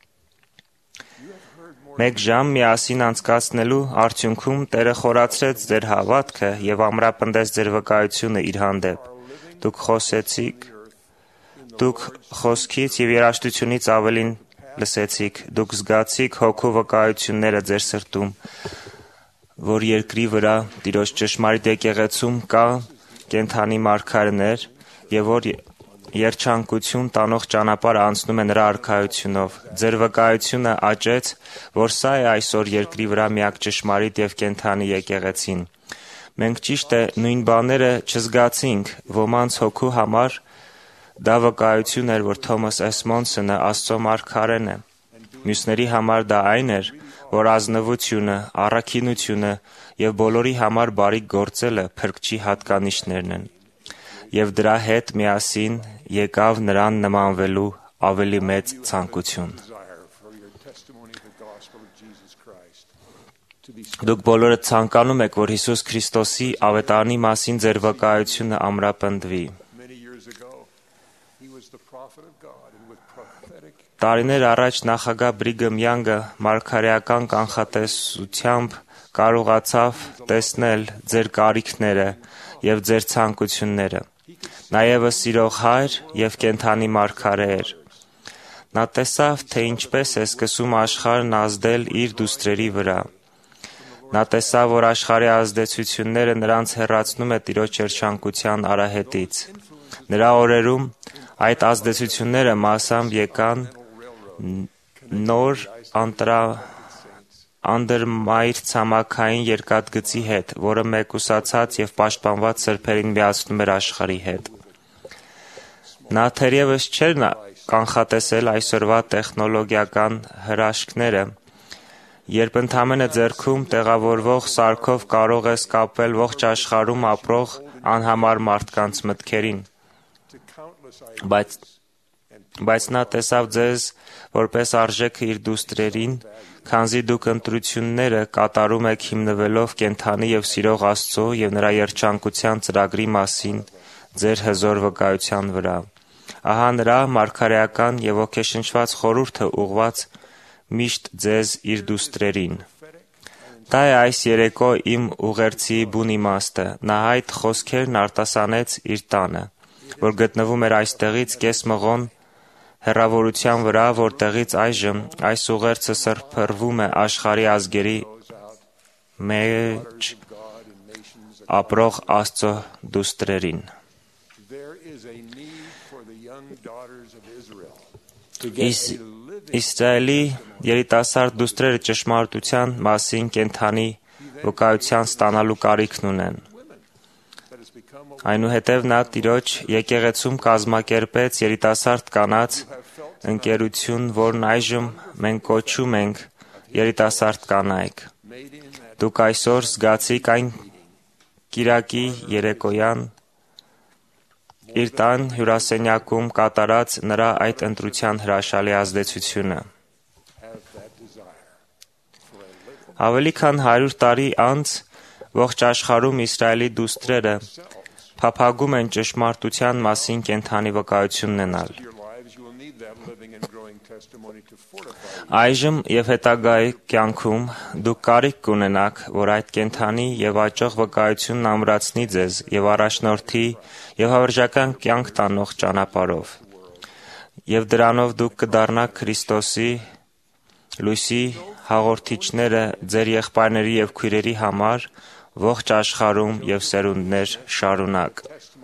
Speaker 9: Մեկ ժամ միասին անցկացնելու արդյունքում Տերը խորացրեց ձեր հավատքը եւ ամրապնդեց ձեր վկայությունը իր հանդեպ։ Դուք խոսեցիք, դուք խոսքից եւ երաժշտությունից ավելին լսեցիք, դուք զգացիք հոգու վկայությունները ձեր սրտում, որ երկրի վրա Տիրոջ ճշմարիտ եկեղեցում կա կենդանի մարգարեներ եւ որ երջանկություն տանող ճանապարհը անցնում է նրա արքայությունով։ Ձեր վկայությունը աճեց, որ սա է այսօր երկրի վրա միակ ճշմարիտ եւ կենդանի եկեղեցին։ Մենք ճիշտ է նույն բաները չզգացինք, ոմանց հոգու համար դա վկայություն էր, որ Թոմաս Էսմոնսոնը Աստծո մարգարեն է։ Մյուսների համար դա այն էր, որ ազնվությունը, առաքինությունը եւ բոլորի համար բարիք գործելը Փրկչի հատկանիշներն են։ Եվ դրա հետ միասին եկավ նրան նմանվելու ավելի մեծ ցանկություն։ Դուք բոլորը ցանկանում եք, որ Հիսուս Քրիստոսի ավետարանի մասին ձեր վկայությունը ամրապնդվի։ Տարիներ առաջ նախագահ Բրիգեմ Յանգը մարգարեական կանխատեսությամբ կարողացավ տեսնել ձեր կարիքները եւ ձեր ցանկությունները։ Նա ևս սիրող հայր եւ կենդանի մարգարե էր։ Նա տեսավ, թե ինչպես է սկսում աշխարհն ազդել իր դուստրերի վրա։ Նա տեսավ, որ աշխարհի ազդեցությունները նրանց հեռացնում է Տիրոջ երջանկության արահետից։ Նրա օրերում այդ ազդեցությունները մասամբ եկան նոր անտրա անդրմայր ցամաքային երկաթգծի հետ, որը մեկուսացած եւ պաշտպանված սրբերին միացնում էր աշխարհի հետ։ Նա թերևս չէր կանխատեսել այսօրվա տեխնոլոգիական հրաշքները, երբ ընդամենը ձեռքում տեղավորվող սարքով կարող ես կապել ողջ աշխարհում ապրող անհամար մարդկանց մտքերին։ Բայց Բայց նա տեսավ ձեզ որպես արժեքը իր դուստրերին, քանզի դուք ընտրությունները կատարում եք հիմնվելով կենդանի եւ սիրող Աստծո եւ նրա երջանկության ծրագրի մասին ձեր հզոր վկայության վրա։ Ահա նրա մարգարեական եւ ոգեշնչված խորհուրդը ուղված միշտ ձեզ իր դուստրերին։ Դա է այս երեկո իմ ուղերձի բուն իմաստը։ Նա այդ խոսքերն արտասանեց իր տանը, որ գտնվում էր այստեղից կես մղոն հեռավորության վրա, որտեղից այժմ այս ուղերձը սրբռվում է աշխարհի ազգերի մեջ ապրող Աստծո դուստրերին։ Իսրայելի երիտասարդ դուստրերը ճշմարտության մասին կենդանի վկայության ստանալու կարիքն ունեն։ Այնուհետև նա Տիրոջ եկեղեցում կազմակերպեց երիտասարդ կանանց ընկերություն, որն այժմ մենք կոչում ենք երիտասարդ կանայք։ Դուք այսօր զգացիք այն կիրակի երեկոյան իր տան հյուրասենյակում կատարած նրա այդ ընտրության հրաշալի ազդեցությունը։ Ավելի քան հարյուր տարի անց ողջ աշխարհում Իսրայելի դուստրերը փափագում են ճշմարտության մասին կենդանի վկայություն ունենալ։ Այժմ եւ հետագայի կյանքում դուք կարիք կունենաք, որ այդ կենդանի եւ աճող վկայությունն ամրացնի ձեզ եւ առաջնորդի եւ հավերժական կյանք տանող ճանապարհով։ Եվ դրանով դուք կդառնաք Քրիստոսի լույսի հաղորդիչները ձեր եղբայրների եւ քույրերի համար ողջ աշխարհում եւ սերունդներ շարունակ։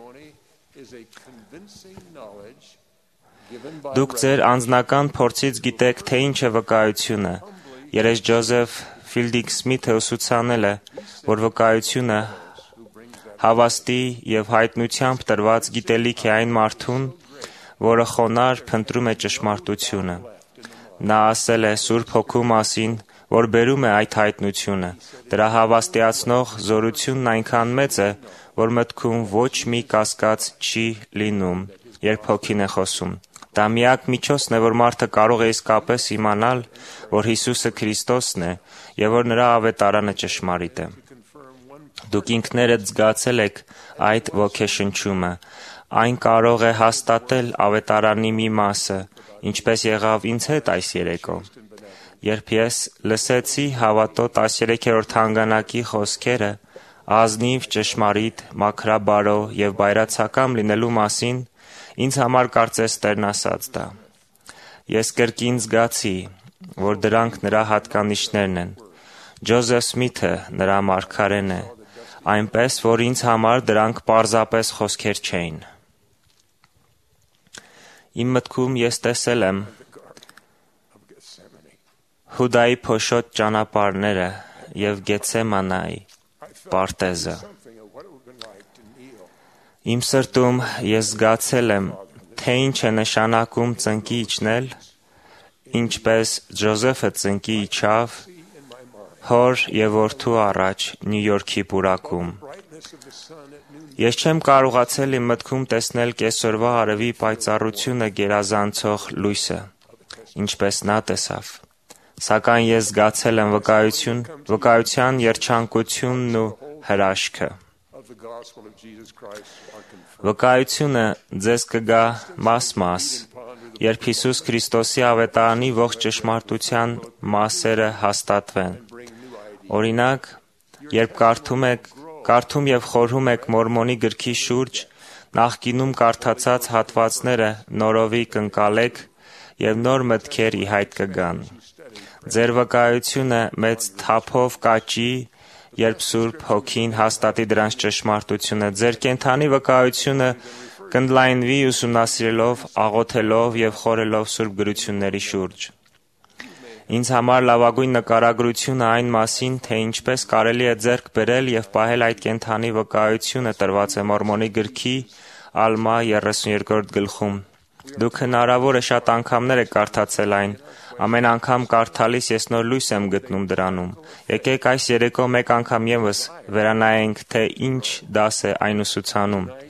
Speaker 9: Դուք ձեր անձնական փորձից գիտեք, թե ինչ է վկայությունը։ Երես Ջոզեֆ Ֆիլդինգ Սմիթը ուսուցանել է, որ վկայությունը հավաստի եւ հայտնությամբ տրված գիտելիք է այն մարդուն, որը խոնարհ փնտրում է ճշմարտությունը։ Նա ասել է Սուրբ Հոգու մասին, որ բերում է այդ հայտնությունը։ Դրա հավաստիացնող զորությունն այնքան մեծ է, որ մտքում ոչ մի կասկած չի լինում, երբ Հոգին է խոսում։ Դա միակ միջոցն է, որ մարդը կարող է իսկապես իմանալ, որ Հիսուսը Քրիստոսն է եւ որ նրա ավետարանը ճշմարիտ է։ Դուք ինքներդ զգացել եք այդ ոգեշնչումը։ Այն կարող է հաստատել ավետարանի մի մասը, ինչպես եղավ ինձ հետ այս երեկո։ Երբ ես լսեցի հավատո տասներեքերորդ հանգանակի խոսքերը ազնիվ, ճշմարիտ, մաքրաբարո եւ բայրացակամ լինելու մասին, ինձ համար կարծես Տերն ասաց դա։ Ես կրկին զգացի, որ դրանք նրա հատկանիշներն են։ Ջոզեֆ Սմիթը նրա մարգարեն է, այնպես որ ինձ համար դրանք պարզապես խոսքեր չէին։ Իմ մտքում ես տեսել եմ Հուդայի փոշոտ ճանապարհները եւ Գեցեմանայի պարտեզը։ Իմ սրտում ես զգացել եմ, թե ինչ է նշանակում ծնկի իջնել, ինչպես Ջոզեֆը ծնկի իջավ հոր եւ որդու առաջ Նյու Յորքի պուրակում։ Ես չեմ կարողացել իմ մտքում տեսնել կեսօրվա արևի պայծառությունը գերազանցող լույսը, ինչպես նա տեսավ։ Սակայն ես զգացել եմ վկայություն, վկայության երջանկությունն ու հրաշքը։ Վկայությունը ձեզ կգա մաս-մաս, երբ Հիսուս Քրիստոսի ավետարանի ողջ ճշմարտության մասերը հաստատվեն։ Օրինակ, երբ կարդում եք, կարդում եւ խորհում եք Մորմոնի գրքի շուրջ, նախկինում կարդացած հատվածները նորովի կընկալեք եւ նոր մտքեր ի հայտ կգան։ Ձեր վկայությունը մեծ թափով կաճի, երբ Սուրբ Հոգին հաստատի դրանց ճշմարտությունը, ձեր կենդանի վկայությունը կընդլայնվի ուսումնասիրելով, աղոթելով եւ խորելով Սուրբ գրությունների շուրջ։ Ինձ համար լավագույն նկարագրությունը այն մասին, թե ինչպես կարելի է ձեռք բերել եւ պահել այդ կենդանի վկայությունը տրված է Մորմոնի գրքի Ալմա երեսունյոթերորդ գլխում։ Դուք հնարավոր է շատ անգամներ եք կարդացել այն, ամեն անգամ կարդալիս ես նոր լույս եմ գտնում դրանում։ Եկեք այս երեկո մեկ անգամ եւս վերանայենք, թե ինչ դաս է այն ուսուցանում։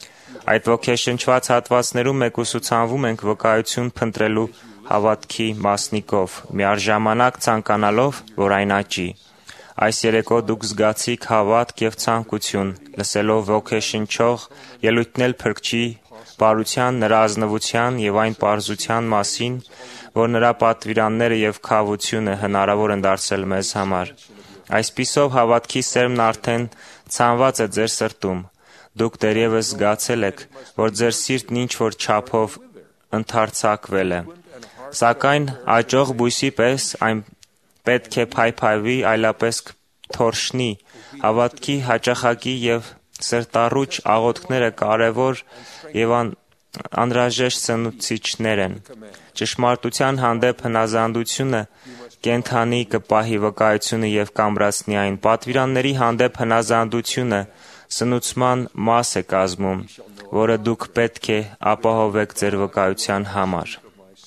Speaker 9: Այդ ոգեշնչված հատվածներում մենք ուսուցանվում ենք վկայություն փնտրելու հավատքի մասնիկով, միաժամանակ ցանկանալով, որ այն աճի։ Այս երեկո դուք զգացիք հավատք եւ ցանկություն, լսելով ոգեշնչող ելույթներ Փրկչի բարության, նրա ազնվության եւ այն պարզության մասին, որ նրա պատվիրանները եւ քավությունը հնարավոր են դարձել մեզ համար։ Այսպիսով հավատքի սերմն արդեն ցանված է ձեր սրտում։ Դուք դեռևս զգացել եք, որ ձեր սիրտն ինչ որ չափով ընդարձակվել է։ Սակայն աճող բույսի պես այն պետք է փայփայվի, այլապես թորշնի։ Հավատքի հաճախակի եւ սրտառուչ աղոթքները կարևոր եւ անհրաժեշտ սնուցիչներ են։ Ճշմարտության հանդեպ հնազանդությունը կենթանի կպահի վկայությունը եւ կամրացնի այն։ Պատվիրանների հանդեպ հնազանդությունը սնուցման մաս է կազմում, որը դուք պետք է ապահովեք ձեր վկայության համար։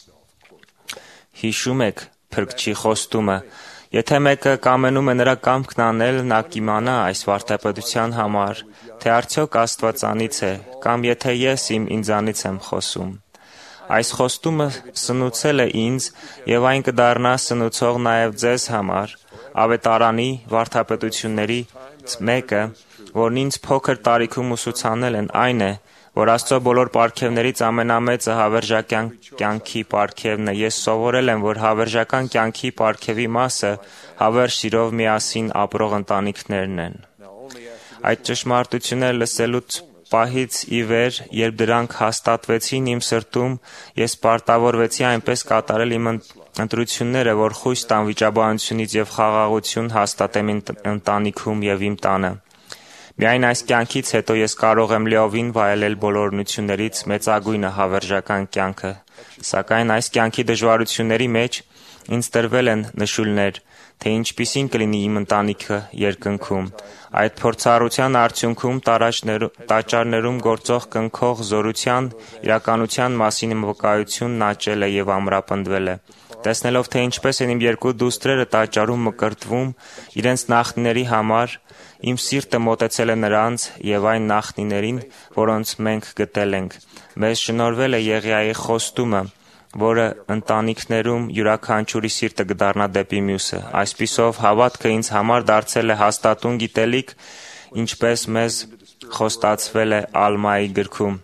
Speaker 9: Հիշում եք Փրկչի խոստումը. եթե մեկը կամենում է նրա կամքն անել, նա կիմանա այս վարդապետության համար, թե արդյոք Աստվածանից է, կամ եթե ես իմ ինձանից եմ խոսում։ Այս խոստումը սնուցել է ինձ եւ այն կդառնա սնուցող նաեւ ձեզ համար։ Ավետարանի վարդապետություններից մեկը, որն ինձ փոքր տարիքում ուսուցանել են, այն է, որ Աստծո բոլոր պարգևներից ամենամեծը հավերժական կյանքի պարգևն է։ Ես սովորել եմ, որ հավերժական կյանքի պարգևի մասը հավերժ սիրով միասին ապրող ընտանիքներն են։ Այդ ճշմարտությունները լսելուց պահից ի վեր, երբ դրանք հաստատվեցին իմ սրտում, ես պարտավորվեցի այնպես կատարել իմ ընտրությունները, որ խույս տամ վիճաբանությունից եւ խաղաղություն հաստատեմ իմ ընտանիքում եւ իմ տանը։ Միայն այս կյանքից հետո ես կարող եմ լիովին վայելել բոլորնություններից մեծագույնը հավերժական կյանքը, սակայն այս կյանքի դժվարությունների մեջ ինձ տրվել են նշույլներ, թե ինչպիսին կլինի իմ ընտանիքը երկնքում։ Այդ փորձառության արդյունքում տաճարներում գործող կնքող զորության իրականության մասին իմ վկայությունն աճել է եւ ամրապնդվել է։ Տեսնելով, թե ինչպես են իմ երկու դուստրերը տաճարում մկրտվում իրենց նախնիների համար, իմ սիրտը մոտեցել է նրանց եւ այն նախնիներին, որոնց մենք գտել ենք։ Մեզ շնորհվել է Եղիայի խոստումը, որը ընտանիքներում յուրաքանչյուրի սիրտը կդառնա դեպի մյուսը։ Այսպիսով հավատքը ինձ համար դարձել է հաստատուն գիտելիք, ինչպես մեզ խոստացվել է Ալմայի գրքում։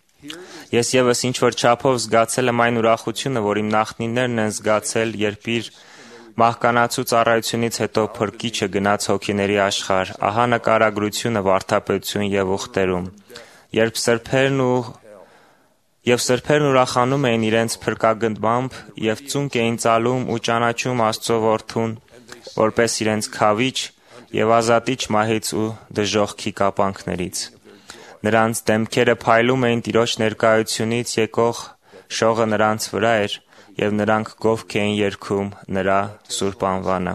Speaker 9: Ես եւս ինչ-որ չափով զգացել եմ այն ուրախությունը, որ իմ նախնիներն են զգացել, երբ իր մահկանացու ծառայությունից հետո Փրկիչը գնաց հոգիների աշխարհ։ Ահա նկարագրությունը վարդապետություն եւ ուխտերում։ Երբ սրբերն ու Եվ սրբերն ուրախանում էին իրենց փրկագնմամբ եւ ծունկ էին ծալում ու ճանաչում Աստծո որդուն, որպես իրենց քավիչ եւ ազատիչ մահից ու դժոխքի կապանքներից։ Նրանց դեմքերը փայլում էին Տիրոջ ներկայությունից եկող շողը նրանց վրա էր եւ նրանք գովք էին երգում նրա սուրբ անվանը։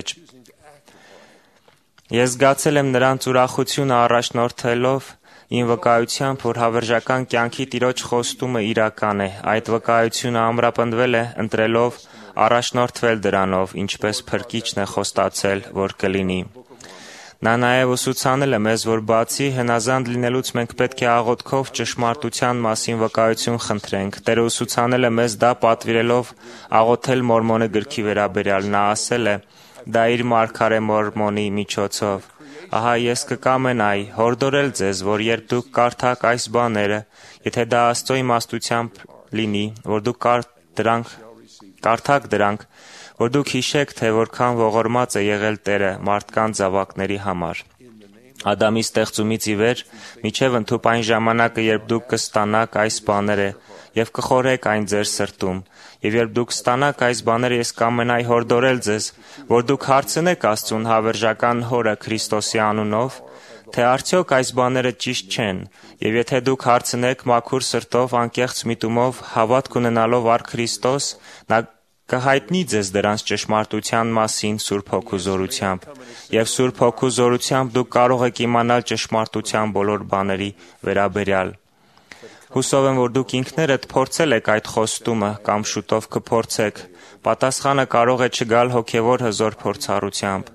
Speaker 9: Ես զգացել եմ նրանց ուրախությունը առաջնորդելով իմ վկայությամբ, որ հավերժական կյանքի Տիրոջ խոստումը իրական է։ Այդ վկայությունը ամրապնդվել է ընտրելով առաջնորդվել դրանով, ինչպես Փրկիչն է խոստացել, որ կլինի։ Նա նաև ուսուցանել է մեզ, որ բացի հնազանդ լինելուց մենք պետք է աղոթքով ճշմարտության մասին վկայություն խնդրենք։ Տերը ուսուցանել է մեզ դա պատվիրելով աղոթել Մորմոնի գրքի վերաբերյալ։ Նա ասել է. դա իր մարգարե Մորմոնի միջոցով։ Ահա ես կկամենայի հորդորել ձեզ, որ երբ դուք կարդաք այս բաները, եթե դա Աստծո իմաստությամբ լինի, որ դուք դրանք կարդաք դրանք, որ դուք հիշեք, թե որքան ողորմած է եղել Տերը մարդկանց զավակների համար։ Ադամի ստեղծումից ի վեր, մինչև ընդհուպ այն ժամանակը, երբ դուք կստանաք այս բաները եւ կխորհեք այն ձեր սրտում, եւ երբ դուք ստանաք այս բաները, ես կամենայի հորդորել ձեզ, որ դուք հարցնեք Աստծուն հավերժական Հորը Քրիստոսի անունով, թե արդյոք այս բաները ճիշտ չեն, եւ եթե դուք հարցնեք մաքուր սրտով, անկեղծ միտումով, հավատք ունենալով առ Քրիստոս, նա կհայտնի ձեզ դրանց ճշմարտության մասին Սուրբ Հոգու զորությամբ, եւ Սուրբ Հոգու զորությամբ դուք կարող եք իմանալ ճշմարտության բոլոր բաների վերաբերյալ։ Հուսով եմ, որ դուք ինքներդ փորձել եք այդ խոստումը կամ շուտով կփորձեք։ Պատասխանը կարող է չգալ հոգևոր հզոր փորձառությամբ։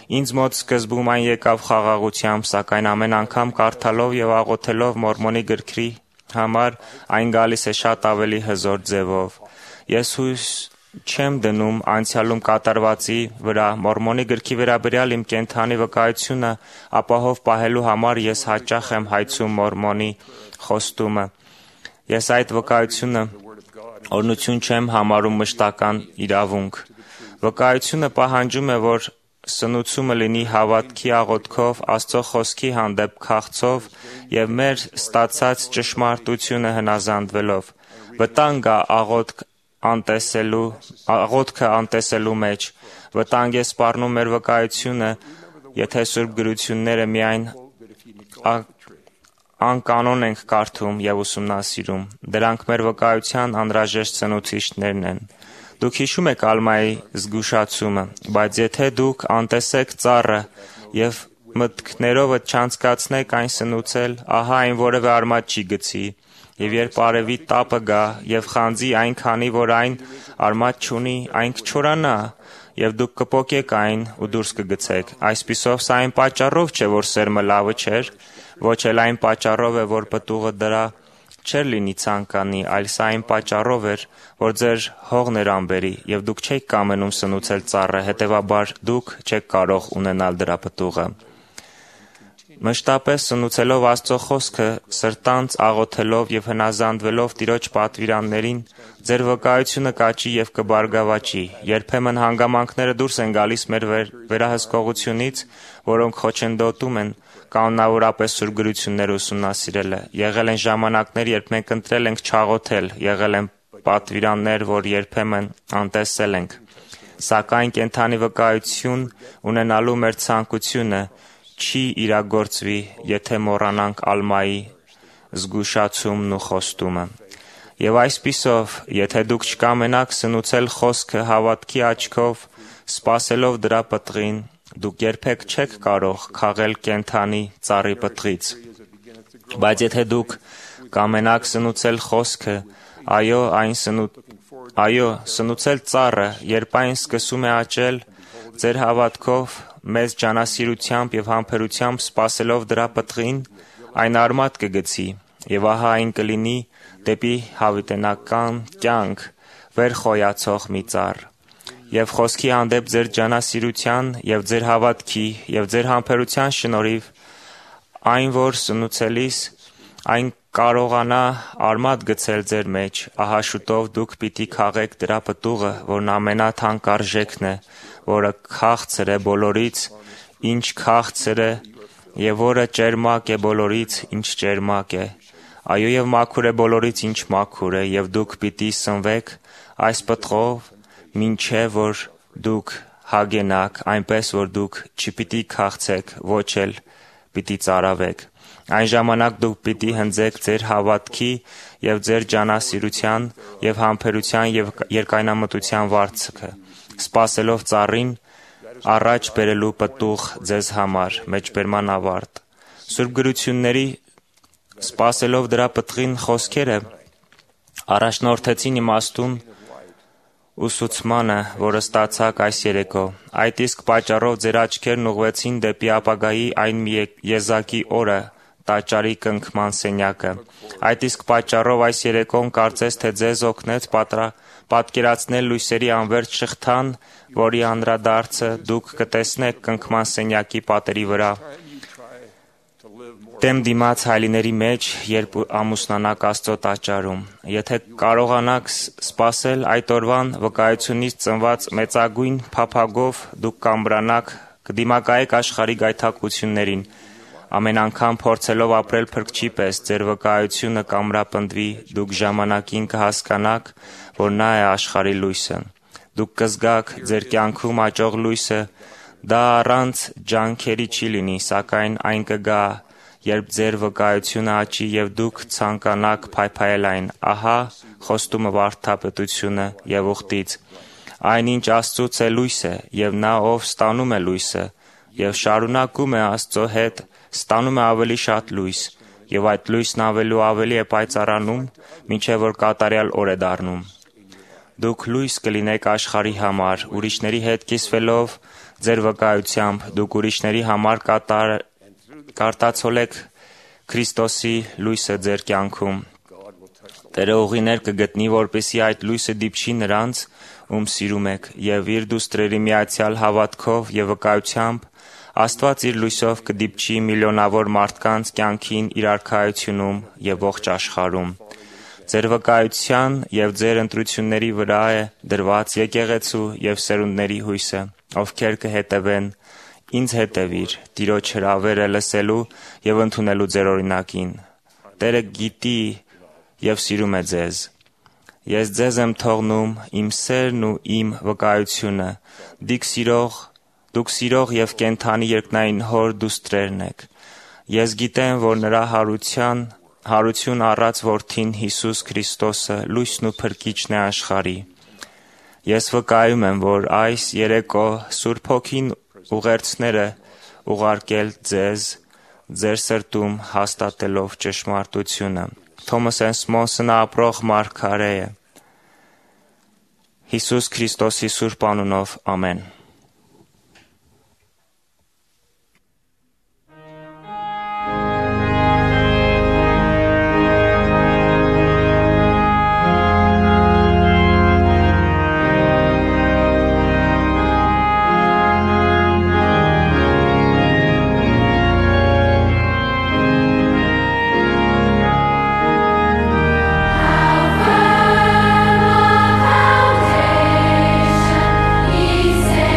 Speaker 9: Ինձ մոտ սկզբում այն եկավ խաղաղությամբ, սակայն ամեն անգամ կարդալով եւ աղոթելով Մորմոնի գրքի համար այն գալիս է շատ ավելի հզոր ձևով։ Ես հույս չեմ դնում անցյալում կատարվածի վրա։ Մորմոնի գրքի վերաբերյալ իմ կենթանի վկայությունը ապահով պահելու համար ես հաճախ եմ հայցում Մորմոնի խոստումը։ Ես այդ վկայությունը օրնություն չեմ համարում մշտական իրավունք։ Վկայությունը պահանջում է, որ սնուցումը լինի հավատքի աղոթքով, Աստծո խոսքի հանդեպ քաղցով եւ մեր ստացած ճշմարտությունը հնազանդվելով։ Վտանգ է աղոթք անտեսելու, աղոթքը անտեսելու մեջ։ Վտանգ է սպառնում մեր վկայությունը, եթե Սուրբ գրությունները միայն անկանոն ենք կարդում եւ ուսումնասիրում։ Դրանք մեր վկայության անհրաժեշտ սնուցիչներն են։ Դուք հիշում եք Ալմայի զգուշացումը, բայց եթե դուք անտեսեք ծառը եւ մտքներովդ չանցկացնեք այն սնուցել, ահա այն որևէ արմատ չի գցի, եւ երբ արևի տապը գա եւ խանձի այնքանի, որ այն արմատ չունի, այն կչորանա, եւ դուք կպոկեք այն ու դուրս կգցեք։ Այսպիսով սա այն պատճառով չէ, որ սերմը լավը չէր, ոչ էլ այն պատճառով է, որ պտուղը դրա չէր լինի ցանկանի, այլ սա այն պատճառով էր, որ ձեր հողն էր անբերի, եւ դուք չեք կամենում սնուցել ծառը, հետեւաբար դուք չեք կարող ունենալ դրա պտուղը։ Մշտապես սնուցելով Աստծո խոսքը, սրտանց աղոթելով եւ հնազանդվելով Տիրոջ պատվիրաններին, ձեր վկայությունը կաճի եւ կբարգավաճի։ Երբեմն հանգամանքները դուրս են գալիս մեր վերահսկողությունից, որոնք խոչընդոտում են կանոնավորապես Սուրբ գրությունները ուսումնասիրելը։ Եղել են ժամանակներ, երբ մենք ընտրել ենք չաղոթել, եղել են պատվիրաններ, որ երբեմն անտեսել ենք։ Սակայն կենթանի վկայություն ունենալու մեր ցանկությունը չի իրագործվի, եթե մոռանանք Ալմայի զգուշացումն ու խոստումը։ Եվ այսպիսով, եթե դուք չկամենաք սնուցել խոսքը հավատքի աչքով, սպասելով դրա պտղին, դուք երբեք չեք կարող քաղել կենթանի ծառի պտղից։ Բայց եթե դուք կամենաք սնուցել խոսքը, այո, այն սնու... այո, սնուցել ծառը, երբ այն սկսում է աճել, ձեր հավատքով, մեծ ջանասիրությամբ եւ համբերությամբ սպասելով դրա պտղին, այն արմատ կգցի, եւ ահա այն կլինի դեպի հավիտենական կյանք վեր խոյացող մի ծառ։ Եվ խոսքի հանդեպ ձեր ջանասիրության եւ ձեր հավատքի եւ ձեր համբերության շնորհիվ այն, որ սնուցելիս այն կարողանա արմատ գցել ձեր մեջ, ահա շուտով դուք պիտի քաղեք դրա պտուղը, որն ամենաթանկարժեքն է, որը քաղցր է բոլորից, ինչ քաղցր է, եւ որը ճերմակ է բոլորից, ինչ ճերմակ է։ Այո, եւ մաքուր է բոլորից, ինչ մաքուր է, եւ դուք պիտի սնվեք այս պտղով, մինչեւ որ դուք հագենաք, այնպես որ դուք չպիտի քաղցեք, ոչ էլ պիտի ծարավեք։ Այն ժամանակ դուք պիտի հնձեք ձեր հավատքի եւ ձեր ջանասիրության եւ համբերության եւ երկայնամտության վարձքը, սպասելով ծառին առաջ բերելու պտուղ ձեզ համար, մեջբերման ավարտ։ Սուրբ գրությունների սպասելով դրա պտղին խոսքերը առաջնորդեցին իմաստուն ուսուցմանը, որը ստացաք այս երեկո։ Այդ իսկ պատճառով ձեր աչքերն ուղղվեցին դեպի ապագայի այն մի եզակի օրը, տաճարի կնքման սենյակը։ Այդ իսկ պատճառով այս երեկոն կարծես թե ձեզ օգնեց պատկերացնել լույսերի անվերջ շղթան, որի անդրադարձը դուք կտեսնեք կնքման սենյակի պատերի վրա։ Դեմ դիմաց հայլիների մեջ, երբ ամուսնանաք Աստծո տաճարում։ Եթե կարողանաք սպասել այդ օրվան վկայությունից ծնված մեծագույն փափագով, դուք կամրանաք, կդիմակայեք աշխարհի գայթակղություններին։ Ամեն անգամ փորձելով ապրել փրկչի պես, ձեր վկայությունը կամրապնդվի, դուք ժամանակին կհասկանաք, որ նա է աշխարհի լույսը։ Դուք կզգաք ձեր կյանքում աճող լույսը, դա առանց ջանքերի չի լինի, սակայն այն կգա, երբ ձեր վկայությունը աճի եւ դուք ցանկանաք փայփայել այն։ Ահա խոստումը վարդապետությունը եւ ուխտից։ Այնինչ Աստծուց է լույսը, եւ նա ով ստանում է լույսը եւ շարունակում է Աստծո հետ, ստանում է ավելի շատ լույս, եւ այդ լույսն ավելի ու ավելի է պայծառանում, մինչեւ որ կատարյալ օր է դառնում։ Դուք լույս կլինեք աշխարհի համար, ուրիշների հետ կիսվելով ձեր վկայությամբ, դուք ուրիշների համար կատար, կարտացոլեք Քրիստոսի լույսը ձեր կյանքում։ Տերը ուղիներ կգտնի, որպեսզի այդ լույսը դիպչի նրանց, ում սիրում եք, եւ իր դուստրերի միացյալ հավատքով եւ վկայությամբ Աստված իր լույսով կդիպչի միլիոնավոր մարդկանց կյանքին իր արքայությունում եւ ողջ աշխարհում։ Ձեր վկայության եւ ձեր ընտրությունների վրա է դրված եկեղեցու եւ սերունդների հույսը, ովքեր կհետևեն ինձ հետևիր, Տիրոջ հրավերը լսելու եւ ընդունելու ձեր օրինակին։ Տերը գիտի եւ սիրում է ձեզ։ Ես ձեզ եմ թողնում իմ սերն ու իմ վկայությունը, դիք սիրող Դուք սիրող եւ կենթանի երկնային հոր դուստրերն եք։ Ես գիտեմ, որ նրա հարության, հարություն առած որդին Հիսուս Քրիստոսը լույսն ու փրկիչն է աշխարհի։ Ես վկայում եմ, որ այս երեկո Սուրբ Հոգին ուղերձները ուղարկել ձեզ, ձեր սրտում հաստատելով ճշմարտությունը։ Թոմաս Էսմոնսոնը ապրող մարգարե է։ Հիսուս Քրիստոսի սուրբ անունով, ամեն։
Speaker 11: Say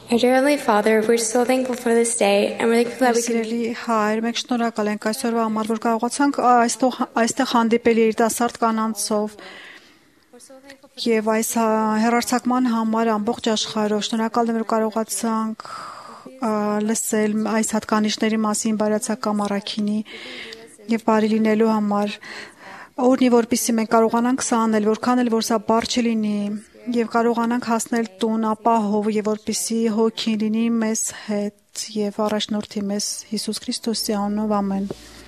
Speaker 7: Our dear Heavenly Father, we're so thankful for this day, and we're thankful that we can
Speaker 2: Սիրելի հայր, մենք շնորհակալ ենք այսօրվա համար, որ կարողացանք այստեղ այստեղ հանդիպել երիտասարդ կանանցով եւ այս հերարցակման համար ամբողջ աշխարհով շնորհակալ եմ, որ կարողացանք լսել այս հատկանիշների մասին բարյացակամ առաքինի եւ բարի լինելու համար, օրնի որպեսզի մենք կարողանանք սա անել, որքան էլ որ սա բարձ չլինի եւ կարողանանք հասնել տուն ապահով եւ որպեսզի հոգին լինի մեզ հետ եւ առաջնորդի մեզ Հիսուս Քրիստոսի անունով ամեն